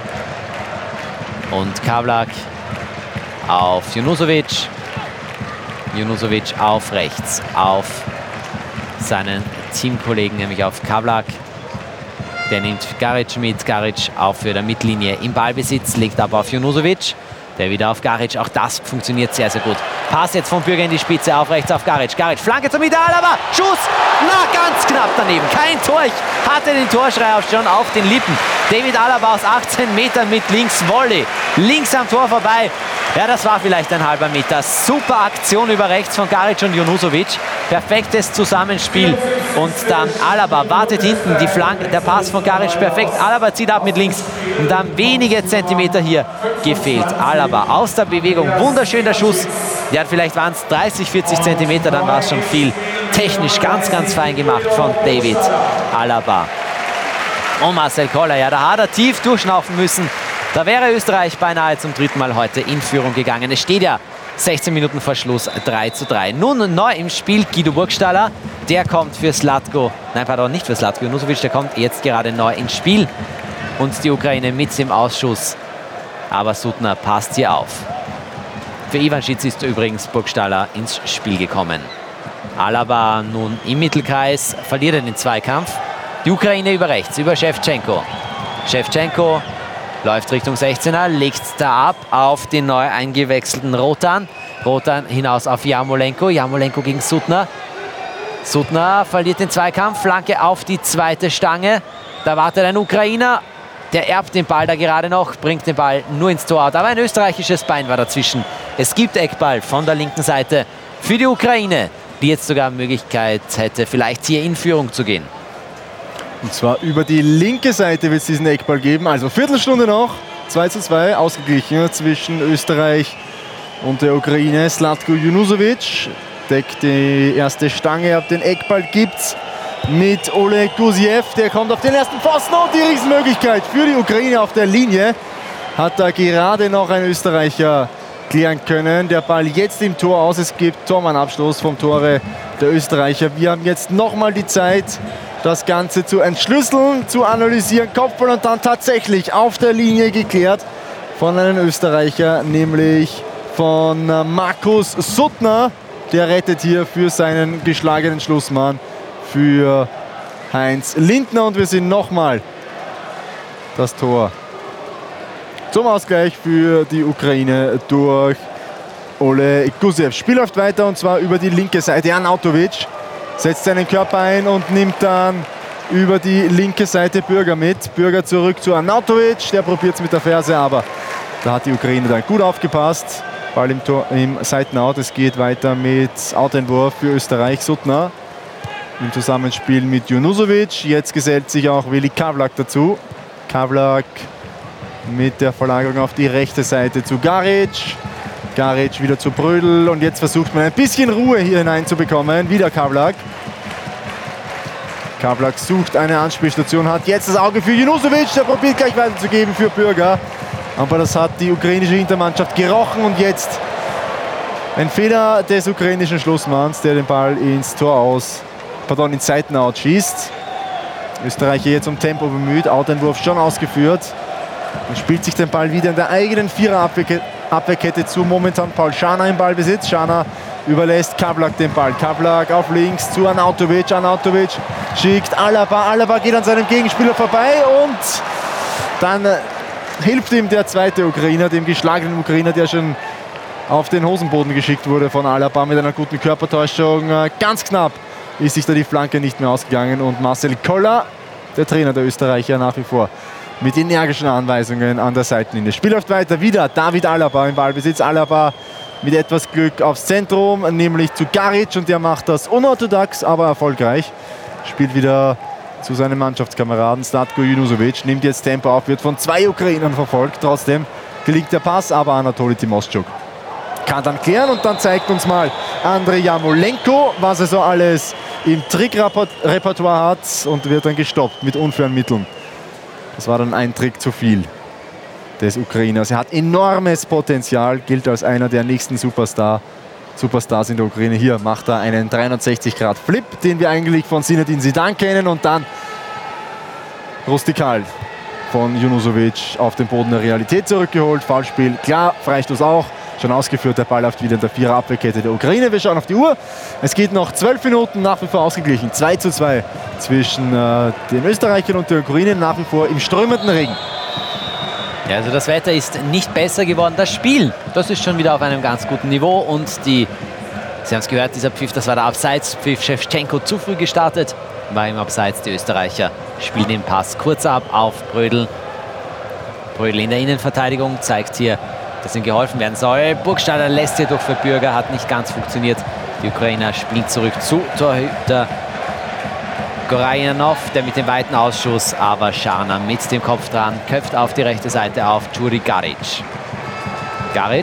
Und Kavlak auf Junusovic. Junusovic auf rechts, auf seinen Teamkollegen, nämlich auf Kavlak. Der nimmt Garic mit. Garic auf für der Mittellinie im Ballbesitz, legt ab auf Junusovic. Der wieder auf Garic. Auch das funktioniert sehr, sehr gut. Pass jetzt vom Bürger in die Spitze, auf rechts auf Garic. Garic, Flanke zum Ideal, aber Schuss! Na, ganz knapp daneben. Kein Tor. Ich hatte den Torschrei auch schon auf den Lippen. David Alaba aus 18 Metern mit links Volley. Links am Tor vorbei. Ja, das war vielleicht ein halber Meter. Super Aktion über rechts von Garic und Junusovic. Perfektes Zusammenspiel. Und dann Alaba wartet hinten. Die Flanke, der Pass von Garic perfekt. Alaba zieht ab mit links. Und dann wenige Zentimeter hier gefehlt. Alaba aus der Bewegung. Wunderschön der Schuss. Ja, vielleicht waren es 30, 40 Zentimeter. Dann war es schon viel. Technisch ganz, ganz fein gemacht von David Alaba. Und Marcel Koller, ja, da hat er tief durchschnaufen müssen. Da wäre Österreich beinahe zum dritten Mal heute in Führung gegangen. Es steht ja 16 Minuten vor Schluss 3:3. Nun neu im Spiel Guido Burgstaller. Der kommt für Zlatko, nein, pardon, nicht für Zlatko Junusovic, der kommt jetzt gerade neu ins Spiel. und die Ukraine mit dem Ausschuss. Aber Sutnar passt hier auf. Für Ivanschitz ist übrigens Burgstaller ins Spiel gekommen. Alaba nun im Mittelkreis, verliert er den Zweikampf. Die Ukraine über rechts, über Shevchenko. Shevchenko läuft Richtung 16er, legt da ab auf den neu eingewechselten Rotan. Rotan hinaus auf Jarmolenko. Jarmolenko gegen Sutnar. Sutnar verliert den Zweikampf, Flanke auf die zweite Stange. Da wartet ein Ukrainer, der erbt den Ball da gerade noch, bringt den Ball nur ins Tor. Aber ein österreichisches Bein war dazwischen. Es gibt Eckball von der linken Seite für die Ukraine, die jetzt sogar Möglichkeit hätte, vielleicht hier in Führung zu gehen. Und zwar über die linke Seite wird es diesen Eckball geben. Also Viertelstunde noch, 2:2, ausgeglichen zwischen Österreich und der Ukraine. Zlatko Junusovic deckt die erste Stange ab. Den Eckball gibt's mit Oleg Gusiev. Der kommt auf den ersten Pfosten und die Riesenmöglichkeit für die Ukraine auf der Linie. Hat da gerade noch ein Österreicher klären können. Der Ball jetzt im Tor aus. Es gibt Tormannabschluss vom Tore der Österreicher. Wir haben jetzt nochmal die Zeit, das Ganze zu entschlüsseln, zu analysieren. Kopfball und dann tatsächlich auf der Linie geklärt von einem Österreicher, nämlich von Markus Sutnar. Der rettet hier für seinen geschlagenen Schlussmann, für Heinz Lindner. Und wir sehen nochmal das Tor zum Ausgleich für die Ukraine durch Oleg Gusiev. Spiel läuft weiter und zwar über die linke Seite. Arnautovic setzt seinen Körper ein und nimmt dann über die linke Seite Bürger mit. Bürger zurück zu Arnautovic. Der probiert es mit der Ferse, aber da hat die Ukraine dann gut aufgepasst. Ball im Tor, im Seitenout. Es geht weiter mit Outeinwurf für Österreich. Sutnar im Zusammenspiel mit Junusovic. Jetzt gesellt sich auch Veli Kavlak dazu. Kavlak mit der Verlagerung auf die rechte Seite zu Garic. Garic wieder zu Brödel und jetzt versucht man ein bisschen Ruhe hier hineinzubekommen. Wieder Kavlak. Kavlak sucht eine Anspielstation, hat jetzt das Auge für Junusovic. Der probiert gleich weiterzugeben für Bürger. Aber das hat die ukrainische Hintermannschaft gerochen und jetzt ein Fehler des ukrainischen Schlussmanns, der den Ball ins Seitenout schießt. Österreicher jetzt um Tempo bemüht, Outeinwurf schon ausgeführt. Und spielt sich den Ball wieder in der eigenen Vierer-Abwehrkette zu. Momentan Paul Scharner im Ballbesitz. Scharner überlässt Kavlak den Ball. Kavlak auf links zu Arnautovic. Arnautovic schickt Alaba. Alaba geht an seinem Gegenspieler vorbei und dann hilft ihm der zweite Ukrainer, dem geschlagenen Ukrainer, der schon auf den Hosenboden geschickt wurde von Alaba mit einer guten Körpertäuschung. Ganz knapp ist sich da die Flanke nicht mehr ausgegangen und Marcel Koller, der Trainer der Österreicher, nach wie vor mit energischen Anweisungen an der Seitenlinie. Spiel läuft weiter, wieder David Alaba im Ballbesitz. Alaba mit etwas Glück aufs Zentrum, nämlich zu Garic und der macht das unorthodox, aber erfolgreich. Spielt wieder zu seinem Mannschaftskameraden Zlatko Junusovic, nimmt jetzt Tempo auf, wird von zwei Ukrainern verfolgt. Trotzdem gelingt der Pass, aber Anatoli Timoschuk kann dann klären und dann zeigt uns mal Andrei Jarmolenko, was er so alles im Trickrepertoire hat und wird dann gestoppt mit unfairen Mitteln. Das war dann ein Trick zu viel des Ukrainers. Er hat enormes Potenzial, gilt als einer der nächsten Superstars in der Ukraine. Hier macht er einen 360-Grad-Flip, den wir eigentlich von Zinedine Zidane kennen und dann rustikal von Junusovic auf den Boden der Realität zurückgeholt. Foulspiel, klar, Freistoß auch. Schon ausgeführt, der Ball läuft wieder in der Vierer-Abwehrkette der Ukraine. Wir schauen auf die Uhr. Es geht noch 12 Minuten, nach wie vor ausgeglichen. 2:2 zwischen den Österreichern und der Ukraine, nach wie vor im strömenden Regen. Ja, also das Wetter ist nicht besser geworden. Das Spiel, das ist schon wieder auf einem ganz guten Niveau. Und Sie haben es gehört, dieser Pfiff, das war der Abseitspfiff. Shevchenko zu früh gestartet, war im Abseits. Die Österreicher spielen den Pass kurz ab auf Brödel. Brödel in der Innenverteidigung zeigt hier, dass ihm geholfen werden soll. Burgstaller lässt hier durch für Bürger, hat nicht ganz funktioniert. Die Ukrainer spielen zurück zu Torhüter Gorajanov, der mit dem weiten Ausschuss, aber Scharner mit dem Kopf dran, köpft auf die rechte Seite auf Juri Garic. Garic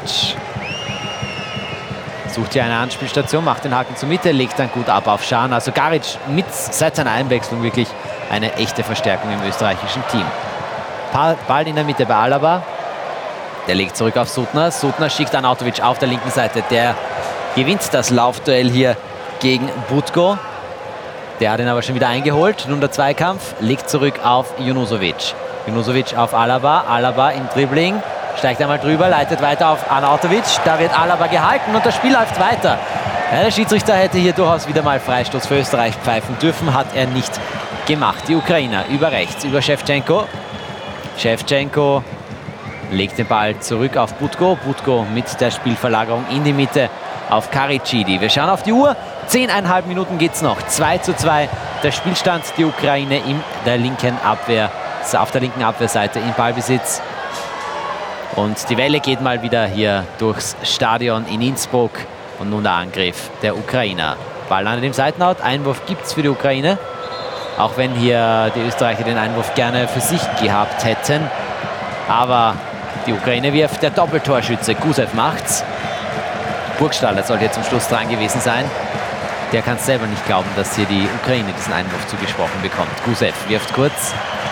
sucht hier eine Anspielstation, macht den Haken zur Mitte, legt dann gut ab auf Scharner. Also Garic seit seiner Einwechslung wirklich eine echte Verstärkung im österreichischen Team. Ball in der Mitte bei Alaba. Der legt zurück auf Sutnar. Sutnar schickt Arnautovic auf der linken Seite. Der gewinnt das Laufduell hier gegen Butko. Der hat ihn aber schon wieder eingeholt. Nun der Zweikampf, legt zurück auf Junusovic. Junusovic auf Alaba. Alaba im Dribbling. Steigt einmal drüber, leitet weiter auf Arnautovic. Da wird Alaba gehalten und das Spiel läuft weiter. Ja, der Schiedsrichter hätte hier durchaus wieder mal Freistoß für Österreich pfeifen dürfen. Hat er nicht gemacht. Die Ukrainer über rechts, über Shevchenko. Shevchenko legt den Ball zurück auf Butko. Butko mit der Spielverlagerung in die Mitte auf Karicidi. Wir schauen auf die Uhr. 10,5 Minuten geht es noch. 2:2 der Spielstand. Die Ukraine auf der linken Abwehrseite im Ballbesitz. Und die Welle geht mal wieder hier durchs Stadion in Innsbruck. Und nun der Angriff der Ukrainer. Ball landet im Seitenort. Einwurf gibt es für die Ukraine. Auch wenn hier die Österreicher den Einwurf gerne für sich gehabt hätten. Aber die Ukraine wirft, der Doppeltorschütze Gusev macht's. Burgstaller soll hier zum Schluss dran gewesen sein. Der kann es selber nicht glauben, dass hier die Ukraine diesen Einwurf zugesprochen bekommt. Gusev wirft kurz.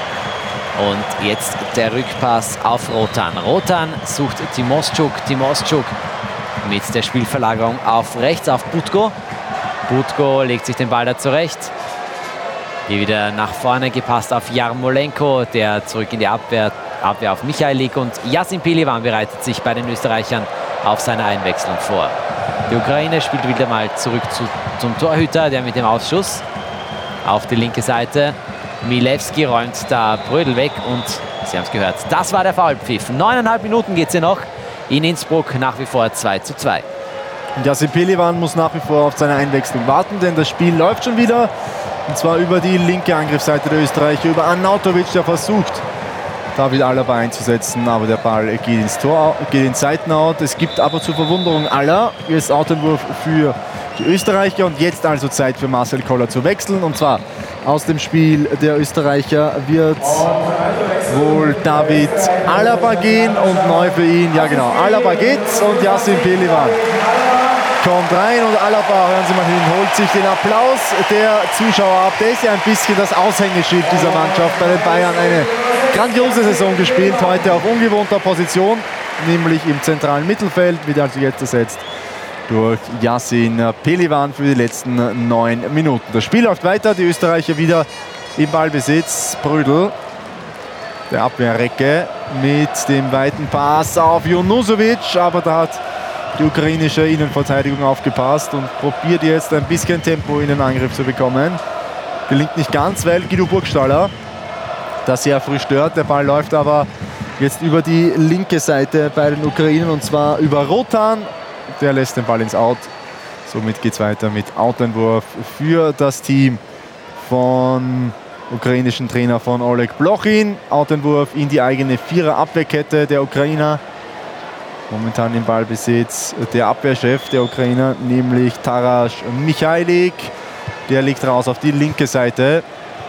Und jetzt der Rückpass auf Rotan. Rotan sucht Timoschuk. Timoschuk mit der Spielverlagerung auf rechts auf Butko. Butko legt sich den Ball da zurecht. Hier wieder nach vorne gepasst auf Jarmolenko, der zurück in die Abwehr auf Michailik. Und Yasin Pelivan bereitet sich bei den Österreichern auf seine Einwechslung vor. Die Ukraine spielt wieder mal zurück zum Torhüter, der mit dem Ausschuss auf die linke Seite. Milewski räumt da Brödel weg und Sie haben es gehört, das war der Foulpfiff. 9,5 Minuten geht es hier noch in Innsbruck, nach wie vor 2:2. Und Yasin Pelivan muss nach wie vor auf seine Einwechslung warten, denn das Spiel läuft schon wieder. Und zwar über die linke Angriffsseite der Österreicher, über Arnautovic, der versucht, David Alaba einzusetzen, aber der Ball geht ins Tor, geht ins Seitenout. Es gibt aber zur Verwunderung aller jetzt Outentwurf für die Österreicher und jetzt also Zeit für Marcel Koller zu wechseln. Und zwar aus dem Spiel der Österreicher wird wohl David Alaba gehen und neu für ihn, ja genau, Alaba geht's und Yasin Pelivan kommt rein und Alaba, hören Sie mal hin, holt sich den Applaus der Zuschauer ab. Der ist ja ein bisschen das Aushängeschild dieser Mannschaft. Bei den Bayern eine grandiose Saison gespielt, heute auf ungewohnter Position, nämlich im zentralen Mittelfeld, wird also jetzt ersetzt durch Yasin Pelivan für die letzten 9 Minuten. Das Spiel läuft weiter, die Österreicher wieder im Ballbesitz. Brödel, der Abwehrrecke mit dem weiten Pass auf Junusovic, aber da hat die ukrainische Innenverteidigung aufgepasst und probiert jetzt ein bisschen Tempo in den Angriff zu bekommen. Gelingt nicht ganz, weil Guido Burgstaller das sehr früh stört. Der Ball läuft aber jetzt über die linke Seite bei den Ukrainern und zwar über Rotan. Der lässt den Ball ins Out. Somit geht es weiter mit Outentwurf für das Team von ukrainischen Trainer von Oleg Blochin. Outentwurf in die eigene Vierer-Abwehrkette der Ukrainer. Momentan im Ballbesitz der Abwehrchef der Ukrainer, nämlich Taras Michailik. Der liegt raus auf die linke Seite.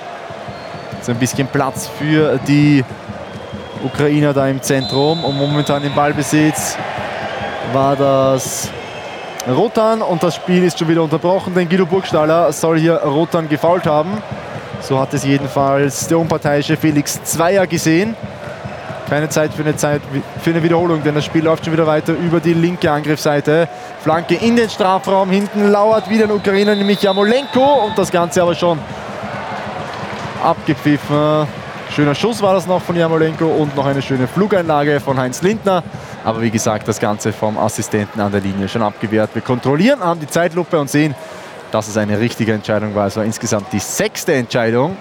Jetzt ein bisschen Platz für die Ukrainer da im Zentrum. Und momentan im Ballbesitz war das Rotan. Und das Spiel ist schon wieder unterbrochen, denn Guido Burgstaller soll hier Rotan gefoult haben. So hat es jedenfalls der unparteiische Felix Zweier gesehen. Keine Zeit für eine Wiederholung, denn das Spiel läuft schon wieder weiter über die linke Angriffsseite. Flanke in den Strafraum, hinten lauert wieder ein Ukrainer, nämlich Jarmolenko. Und das Ganze aber schon abgepfiffen. Schöner Schuss war das noch von Jarmolenko und noch eine schöne Flugeinlage von Heinz Lindner. Aber wie gesagt, das Ganze vom Assistenten an der Linie schon abgewehrt. Wir kontrollieren, haben die Zeitlupe und sehen, dass es eine richtige Entscheidung war. Es war insgesamt die 6. Entscheidung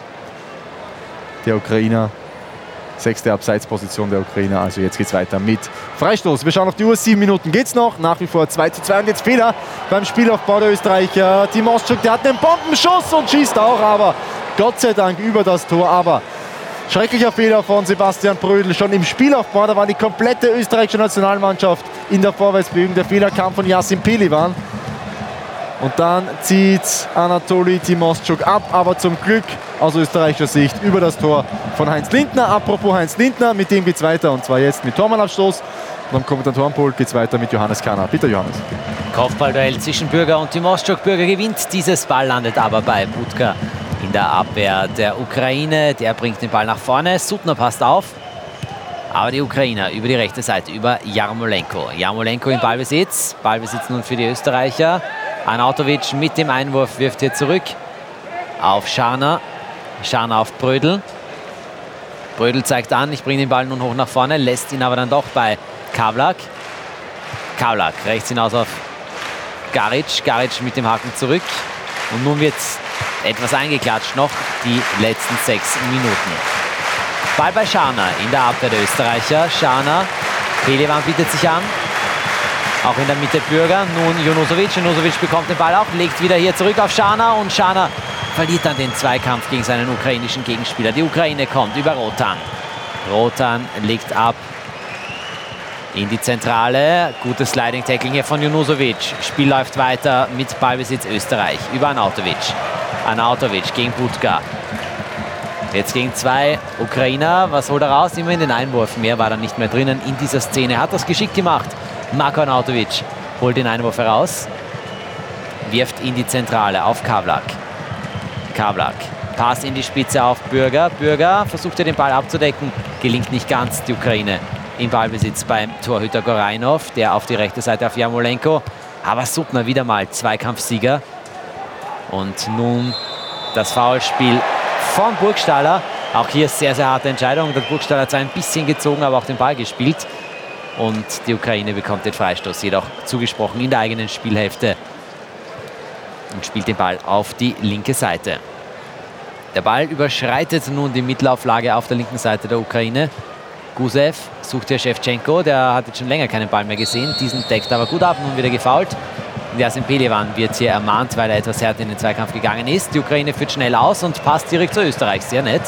der Ukrainer. 6. Abseitsposition der Ukrainer. Also jetzt geht es weiter mit Freistoß. Wir schauen auf die Uhr. 7 Minuten geht es noch. Nach wie vor 2:2. Und jetzt Fehler beim Spielaufbau der Österreicher. Timoschuk, der hat einen Bombenschuss und schießt auch, aber Gott sei Dank über das Tor. Aber schrecklicher Fehler von Sebastian Brödel. Schon im Spielaufbau, da war die komplette österreichische Nationalmannschaft in der Vorwärtsbewegung. Der Fehler kam von Yasin Pelivan. Und dann zieht Anatoli Timoschuk ab, aber zum Glück aus österreichischer Sicht über das Tor von Heinz Lindner. Apropos Heinz Lindner, mit dem geht es weiter und zwar jetzt mit Tormannabstoß. Und am Kommentatorenpult geht es weiter mit Johannes Kahner. Bitte Johannes. Kopfballduell zwischen Bürger und Timoschuk. Bürger gewinnt dieses Ball, landet aber bei Budka in der Abwehr der Ukraine. Der bringt den Ball nach vorne. Suttner passt auf. Aber die Ukrainer über die rechte Seite, über Jarmolenko. Jarmolenko im Ballbesitz. Ballbesitz nun für die Österreicher. Arnautovic mit dem Einwurf wirft hier zurück auf Scharner. Scharner auf Brödel. Brödel zeigt an, ich bringe den Ball nun hoch nach vorne, lässt ihn aber dann doch bei Kavlak. Kavlak rechts hinaus auf Garic. Garic mit dem Haken zurück. Und nun wird etwas eingeklatscht, noch die letzten 6 Minuten. Ball bei Scharner in der Abwehr der Österreicher. Scharner, Pehlivan bietet sich an. Auch in der Mitte Bürger. Nun Junusovic. Junusovic bekommt den Ball auch, legt wieder hier zurück auf Scharner. Und Scharner verliert dann den Zweikampf gegen seinen ukrainischen Gegenspieler. Die Ukraine kommt über Rotan. Rotan legt ab in die Zentrale. Gutes Sliding-Tackling hier von Junusovic. Spiel läuft weiter mit Ballbesitz Österreich über Arnautovic. Arnautovic gegen Budka. Jetzt gegen 2 Ukrainer. Was holt er raus? Immerhin den Einwurf. Mehr war dann nicht mehr drinnen in dieser Szene. Hat das geschickt gemacht. Marko Arnautovic holt den Einwurf heraus. Wirft in die Zentrale auf Kavlak. Kavlak. Pass in die Spitze auf Bürger. Bürger versucht den Ball abzudecken. Gelingt nicht ganz. Die Ukraine in Ballbesitz beim Torhüter Gorainov. Der auf die rechte Seite auf Jarmolenko. Aber Suttner wieder mal Zweikampfsieger. Und nun das Foulspiel von Burgstaller. Auch hier sehr, sehr harte Entscheidung. Der Burgstaller hat zwar ein bisschen gezogen, aber auch den Ball gespielt. Und die Ukraine bekommt den Freistoß jedoch zugesprochen in der eigenen Spielhälfte. Und spielt den Ball auf die linke Seite. Der Ball überschreitet nun die Mittelauflage auf der linken Seite der Ukraine. Gusev sucht hier Shevchenko, der hat jetzt schon länger keinen Ball mehr gesehen. Diesen deckt aber gut ab, nun wieder gefoult. Yasin Pehlivan wird hier ermahnt, weil er etwas härter in den Zweikampf gegangen ist. Die Ukraine führt schnell aus und passt direkt zu Österreich, sehr nett.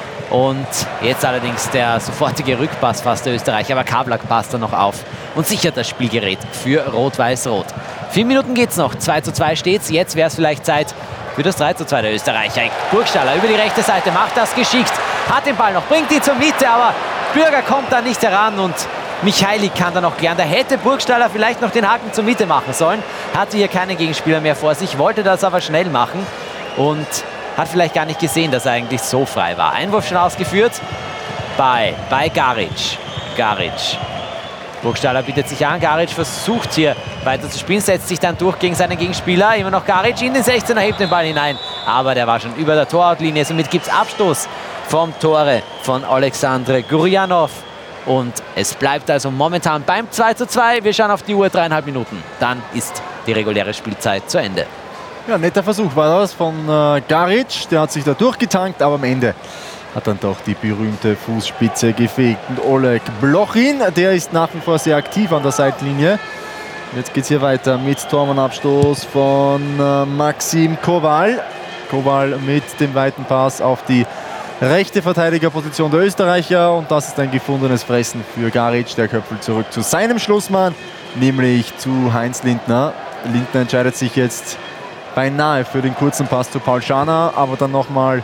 Und jetzt allerdings der sofortige Rückpass fast der Österreicher, aber Kavlak passt da noch auf und sichert das Spielgerät für Rot-Weiß-Rot. 4 Minuten geht's noch, 2:2 steht's. Jetzt wäre es vielleicht Zeit für das 3:2 der Österreicher. Burgstaller über die rechte Seite, macht das geschickt, hat den Ball noch, bringt ihn zur Mitte, aber Bürger kommt da nicht heran und Michailik kann da noch klären. Da hätte Burgstaller vielleicht noch den Haken zur Mitte machen sollen. Hatte hier keinen Gegenspieler mehr vor sich, wollte das aber schnell machen und hat vielleicht gar nicht gesehen, dass er eigentlich so frei war. Einwurf schon ausgeführt bei Garic. Garic. Burgstaller bietet sich an. Garic versucht hier weiter zu spielen, setzt sich dann durch gegen seinen Gegenspieler. Immer noch Garic in den 16er, hebt den Ball hinein. Aber der war schon über der Torlinie. Somit gibt es Abstoß vom Tore von Alexandre Gurjanov. Und es bleibt also momentan beim 2:2. Wir schauen auf die Uhr, 3,5 Minuten. Dann ist die reguläre Spielzeit zu Ende. Ja, netter Versuch war das von Garic. Der hat sich da durchgetankt, aber am Ende hat dann doch die berühmte Fußspitze gefegt. Und Oleg Blochin, der ist nach wie vor sehr aktiv an der Seitenlinie. Jetzt geht es hier weiter mit Tormannabstoß von Maxim Kowal. Kowal mit dem weiten Pass auf die rechte Verteidigerposition der Österreicher. Und das ist ein gefundenes Fressen für Garic. Der köpfelt zurück zu seinem Schlussmann, nämlich zu Heinz Lindner. Lindner entscheidet sich jetzt beinahe für den kurzen Pass zu Paul Scharner, aber dann nochmal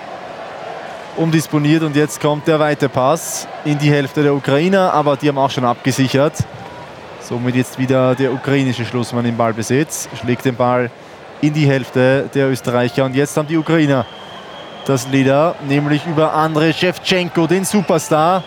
umdisponiert und jetzt kommt der weite Pass in die Hälfte der Ukrainer, aber die haben auch schon abgesichert. Somit jetzt wieder der ukrainische Schlussmann im Ballbesitz, schlägt den Ball in die Hälfte der Österreicher und jetzt haben die Ukrainer das Leder, nämlich über Andrei Shevchenko, den Superstar.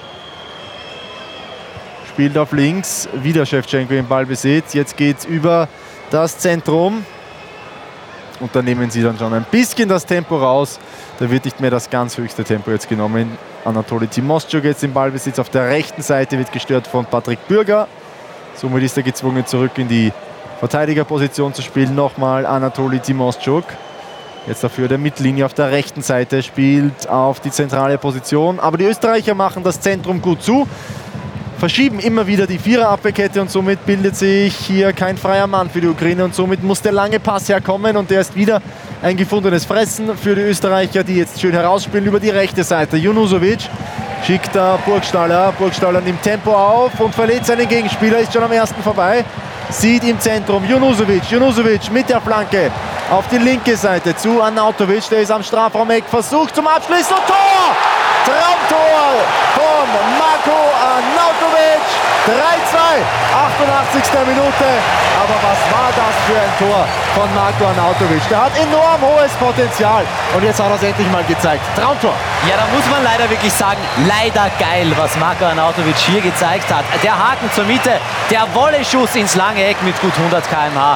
Spielt auf links, wieder Shevchenko im Ballbesitz, jetzt geht es über das Zentrum. Und da nehmen sie dann schon ein bisschen das Tempo raus. Da wird nicht mehr das ganz höchste Tempo jetzt genommen. Anatoli Timoschuk jetzt im Ballbesitz auf der rechten Seite, wird gestört von Patrick Bürger. Somit ist er gezwungen, zurück in die Verteidigerposition zu spielen. Nochmal Anatoli Timoschuk. Jetzt dafür der Mittellinie auf der rechten Seite, spielt auf die zentrale Position. Aber die Österreicher machen das Zentrum gut zu. Verschieben immer wieder die Viererabwehrkette und somit bildet sich hier kein freier Mann für die Ukraine und somit muss der lange Pass herkommen und der ist wieder ein gefundenes Fressen für die Österreicher, die jetzt schön herausspielen über die rechte Seite. Junusovic schickt da Burgstaller. Burgstaller nimmt Tempo auf und verliert seinen Gegenspieler, ist schon am ersten vorbei. Sieht im Zentrum Junusovic. Junusovic mit der Flanke auf die linke Seite zu Arnautovic, der ist am Strafraumeck, versucht zum Abschluss und Tor! Traumtor von Marko Arnautovic, 3:2, 88. Minute. Aber was war das für ein Tor von Marko Arnautovic? Der hat enorm hohes Potenzial und jetzt hat er es endlich mal gezeigt. Traumtor. Ja, da muss man leider wirklich sagen, leider geil, was Marko Arnautovic hier gezeigt hat. Der Haken zur Mitte, der Volley-Schuss ins lange Eck mit gut 100 km/h.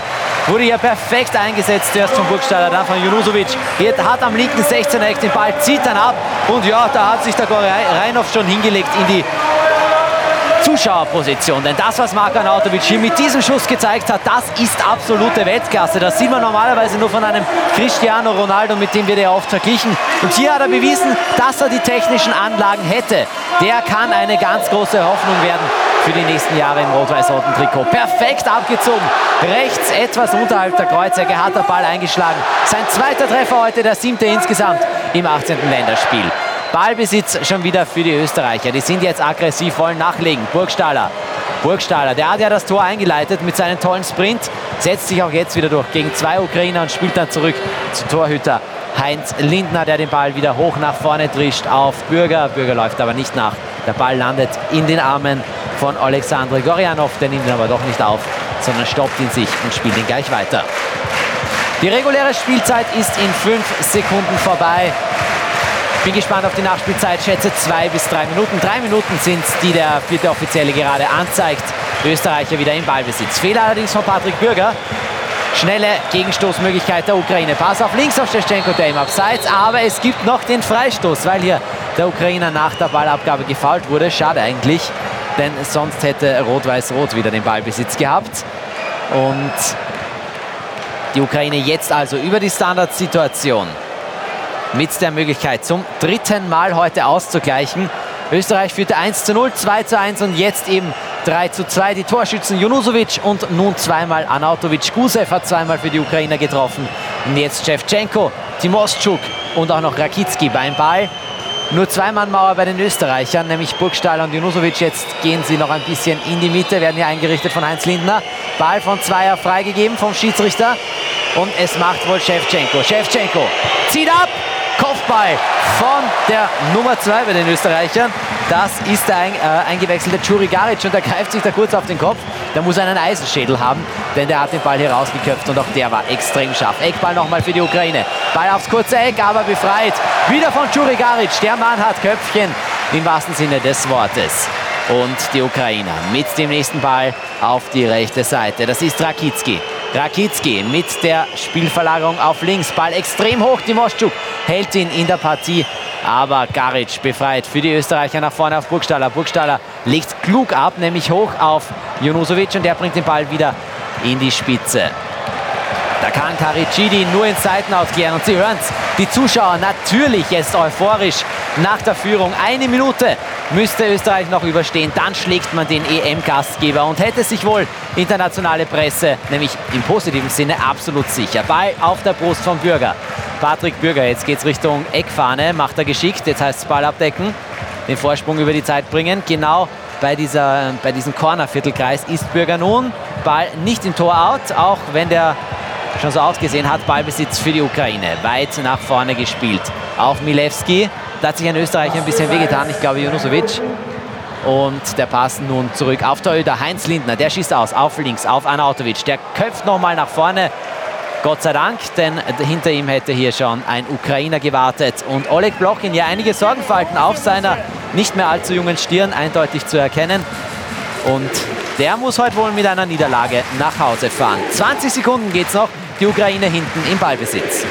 wurde hier perfekt eingesetzt, erst von Burgstaller, dann von Junusovic. Hier hat am linken 16er den Ball, zieht dann ab und ja, da hat sich der Gorajnov schon hingelegt in die Zuschauerposition. Denn das, was Marko Arnautovic hier mit diesem Schuss gezeigt hat, das ist absolute Weltklasse. Das sieht man normalerweise nur von einem Cristiano Ronaldo, mit dem wird er oft verglichen. Und hier hat er bewiesen, dass er die technischen Anlagen hätte. Der kann eine ganz große Hoffnung werden für die nächsten Jahre im rot-weiß-roten Trikot. Perfekt abgezogen, rechts etwas unterhalb der Kreuzecke hat der Ball eingeschlagen. Sein zweiter Treffer heute, der 7. insgesamt im 18. Länderspiel. Ballbesitz schon wieder für die Österreicher. Die sind jetzt aggressiv, wollen nachlegen. Burgstaller, der hat ja das Tor eingeleitet mit seinem tollen Sprint. Setzt sich auch jetzt wieder durch gegen 2 Ukrainer und spielt dann zurück zu Torhüter Heinz Lindner, der den Ball wieder hoch nach vorne trischt auf Bürger. Bürger läuft aber nicht nach. Der Ball landet in den Armen von Alexander Gorjanov. Der nimmt ihn aber doch nicht auf, sondern stoppt ihn sich und spielt ihn gleich weiter. Die reguläre Spielzeit ist in 5 Sekunden vorbei. Bin gespannt auf die Nachspielzeit, schätze 2 bis 3 Minuten. 3 Minuten sind es, die der 4. Offizielle gerade anzeigt. Österreicher wieder im Ballbesitz. Fehler allerdings von Patrick Bürger. Schnelle Gegenstoßmöglichkeit der Ukraine. Pass auf links auf Shevchenko, der im Abseits. Aber es gibt noch den Freistoß, weil hier der Ukrainer nach der Ballabgabe gefoult wurde. Schade eigentlich, denn sonst hätte Rot-Weiß-Rot wieder den Ballbesitz gehabt. Und die Ukraine jetzt also über die Standardsituation mit der Möglichkeit, zum 3. Mal heute auszugleichen. Österreich führte 1:0, 2:1 und jetzt eben 3:2. Die Torschützen Junusovic und nun zweimal Arnautovic. Gusev hat zweimal für die Ukrainer getroffen. Und jetzt Shevchenko, Timoschuk und auch noch Rakicki beim Ball. Nur 2-Mann-Mauer bei den Österreichern, nämlich Burgstaller und Junusovic. Jetzt gehen sie noch ein bisschen in die Mitte, werden hier eingerichtet von Heinz Lindner. Ball von Zweier freigegeben vom Schiedsrichter. Und es macht wohl Shevchenko. Shevchenko zieht ab. Kopfball von der Nummer 2 bei den Österreichern. Das ist der eingewechselte Juri Garic und der greift sich da kurz auf den Kopf. Der muss einen Eisenschädel haben, denn der hat den Ball hier rausgeköpft und auch der war extrem scharf. Eckball nochmal für die Ukraine. Ball aufs kurze Eck, aber befreit. Wieder von Juri Garic. Der Mann hat Köpfchen im wahrsten Sinne des Wortes. Und die Ukrainer mit dem nächsten Ball auf die rechte Seite. Das ist Rakicki. Rakicki mit der Spielverlagerung auf links. Ball extrem hoch. Timoschuk hält ihn in der Partie. Aber Garic befreit für die Österreicher nach vorne auf Burgstaller. Burgstaller legt klug ab, nämlich hoch auf Junusovic. Und der bringt den Ball wieder in die Spitze. Da kann Karicidi nur ins Seitenaus gehen. Und Sie hören es, die Zuschauer natürlich jetzt euphorisch nach der Führung. 1 Minute müsste Österreich noch überstehen. Dann schlägt man den EM-Gastgeber und hätte sich wohl internationale Presse, nämlich im positiven Sinne, absolut sicher. Ball auf der Brust von Bürger. Patrick Bürger, jetzt geht es Richtung Eckfahne, macht er geschickt. Jetzt heißt es Ball abdecken, den Vorsprung über die Zeit bringen. Genau bei diesem Corner-Viertelkreis ist Bürger nun. Ball nicht im Tor out, auch wenn der schon so ausgesehen hat. Ballbesitz für die Ukraine. Weit nach vorne gespielt. Auf Milewski. Da hat sich ein Österreicher ein bisschen wehgetan. Ich glaube Junusovic. Und der Pass nun zurück auf Torhüter Heinz Lindner. Der schießt aus. Auf links. Auf Arnautovic. Der köpft nochmal nach vorne. Gott sei Dank, denn hinter ihm hätte hier schon ein Ukrainer gewartet. Und Oleg Blochin, hier einige Sorgenfalten auf seiner nicht mehr allzu jungen Stirn eindeutig zu erkennen. Und der muss heute wohl mit einer Niederlage nach Hause fahren. 20 Sekunden geht's noch. Die Ukraine hinten im Ballbesitz.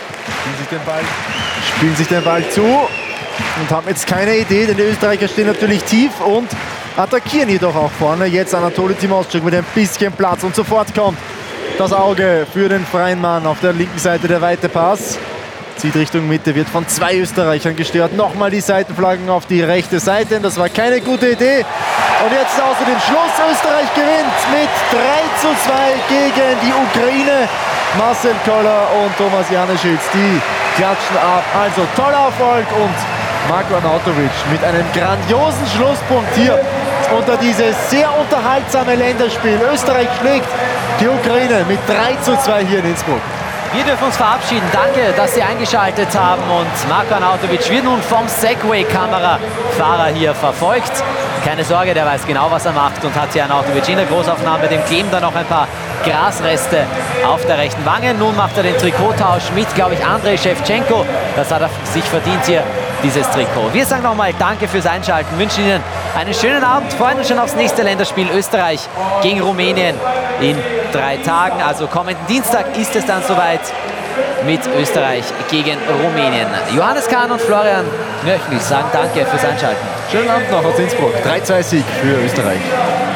Spielen sich den Ball zu und haben jetzt keine Idee, denn die Österreicher stehen natürlich tief und attackieren jedoch auch vorne. Jetzt Anatoli Timoschuk mit ein bisschen Platz und sofort kommt das Auge für den freien Mann auf der linken Seite, der weite Pass. Zieht Richtung Mitte, wird von 2 Österreichern gestört. Nochmal die Seitenflaggen auf die rechte Seite. Das war keine gute Idee. Und jetzt außer dem Schluss. Österreich gewinnt mit 3:2 gegen die Ukraine. Marcel Koller und Thomas Janeschitz, die klatschen ab. Also toller Erfolg und Marko Arnautovic mit einem grandiosen Schlusspunkt hier unter dieses sehr unterhaltsame Länderspiel. Österreich schlägt die Ukraine mit 3:2 hier in Innsbruck. Wir dürfen uns verabschieden. Danke, dass Sie eingeschaltet haben. Und Marko Arnautovic wird nun vom Segway-Kamerafahrer hier verfolgt. Keine Sorge, der weiß genau, was er macht und hat hier Arnautovic in der Großaufnahme. Dem kleben da noch ein paar Grasreste auf der rechten Wange. Nun macht er den Trikottausch mit, glaube ich, Andrei Shevchenko. Das hat er sich verdient hier, dieses Trikot. Wir sagen nochmal Danke fürs Einschalten, wünschen Ihnen einen schönen Abend, freuen uns schon aufs nächste Länderspiel Österreich gegen Rumänien in 3 Tagen. Also kommenden Dienstag ist es dann soweit mit Österreich gegen Rumänien. Johannes Kahn und Florian Knöchel sagen danke fürs Einschalten. Schönen Abend noch aus Innsbruck. 3-2 Sieg für Österreich.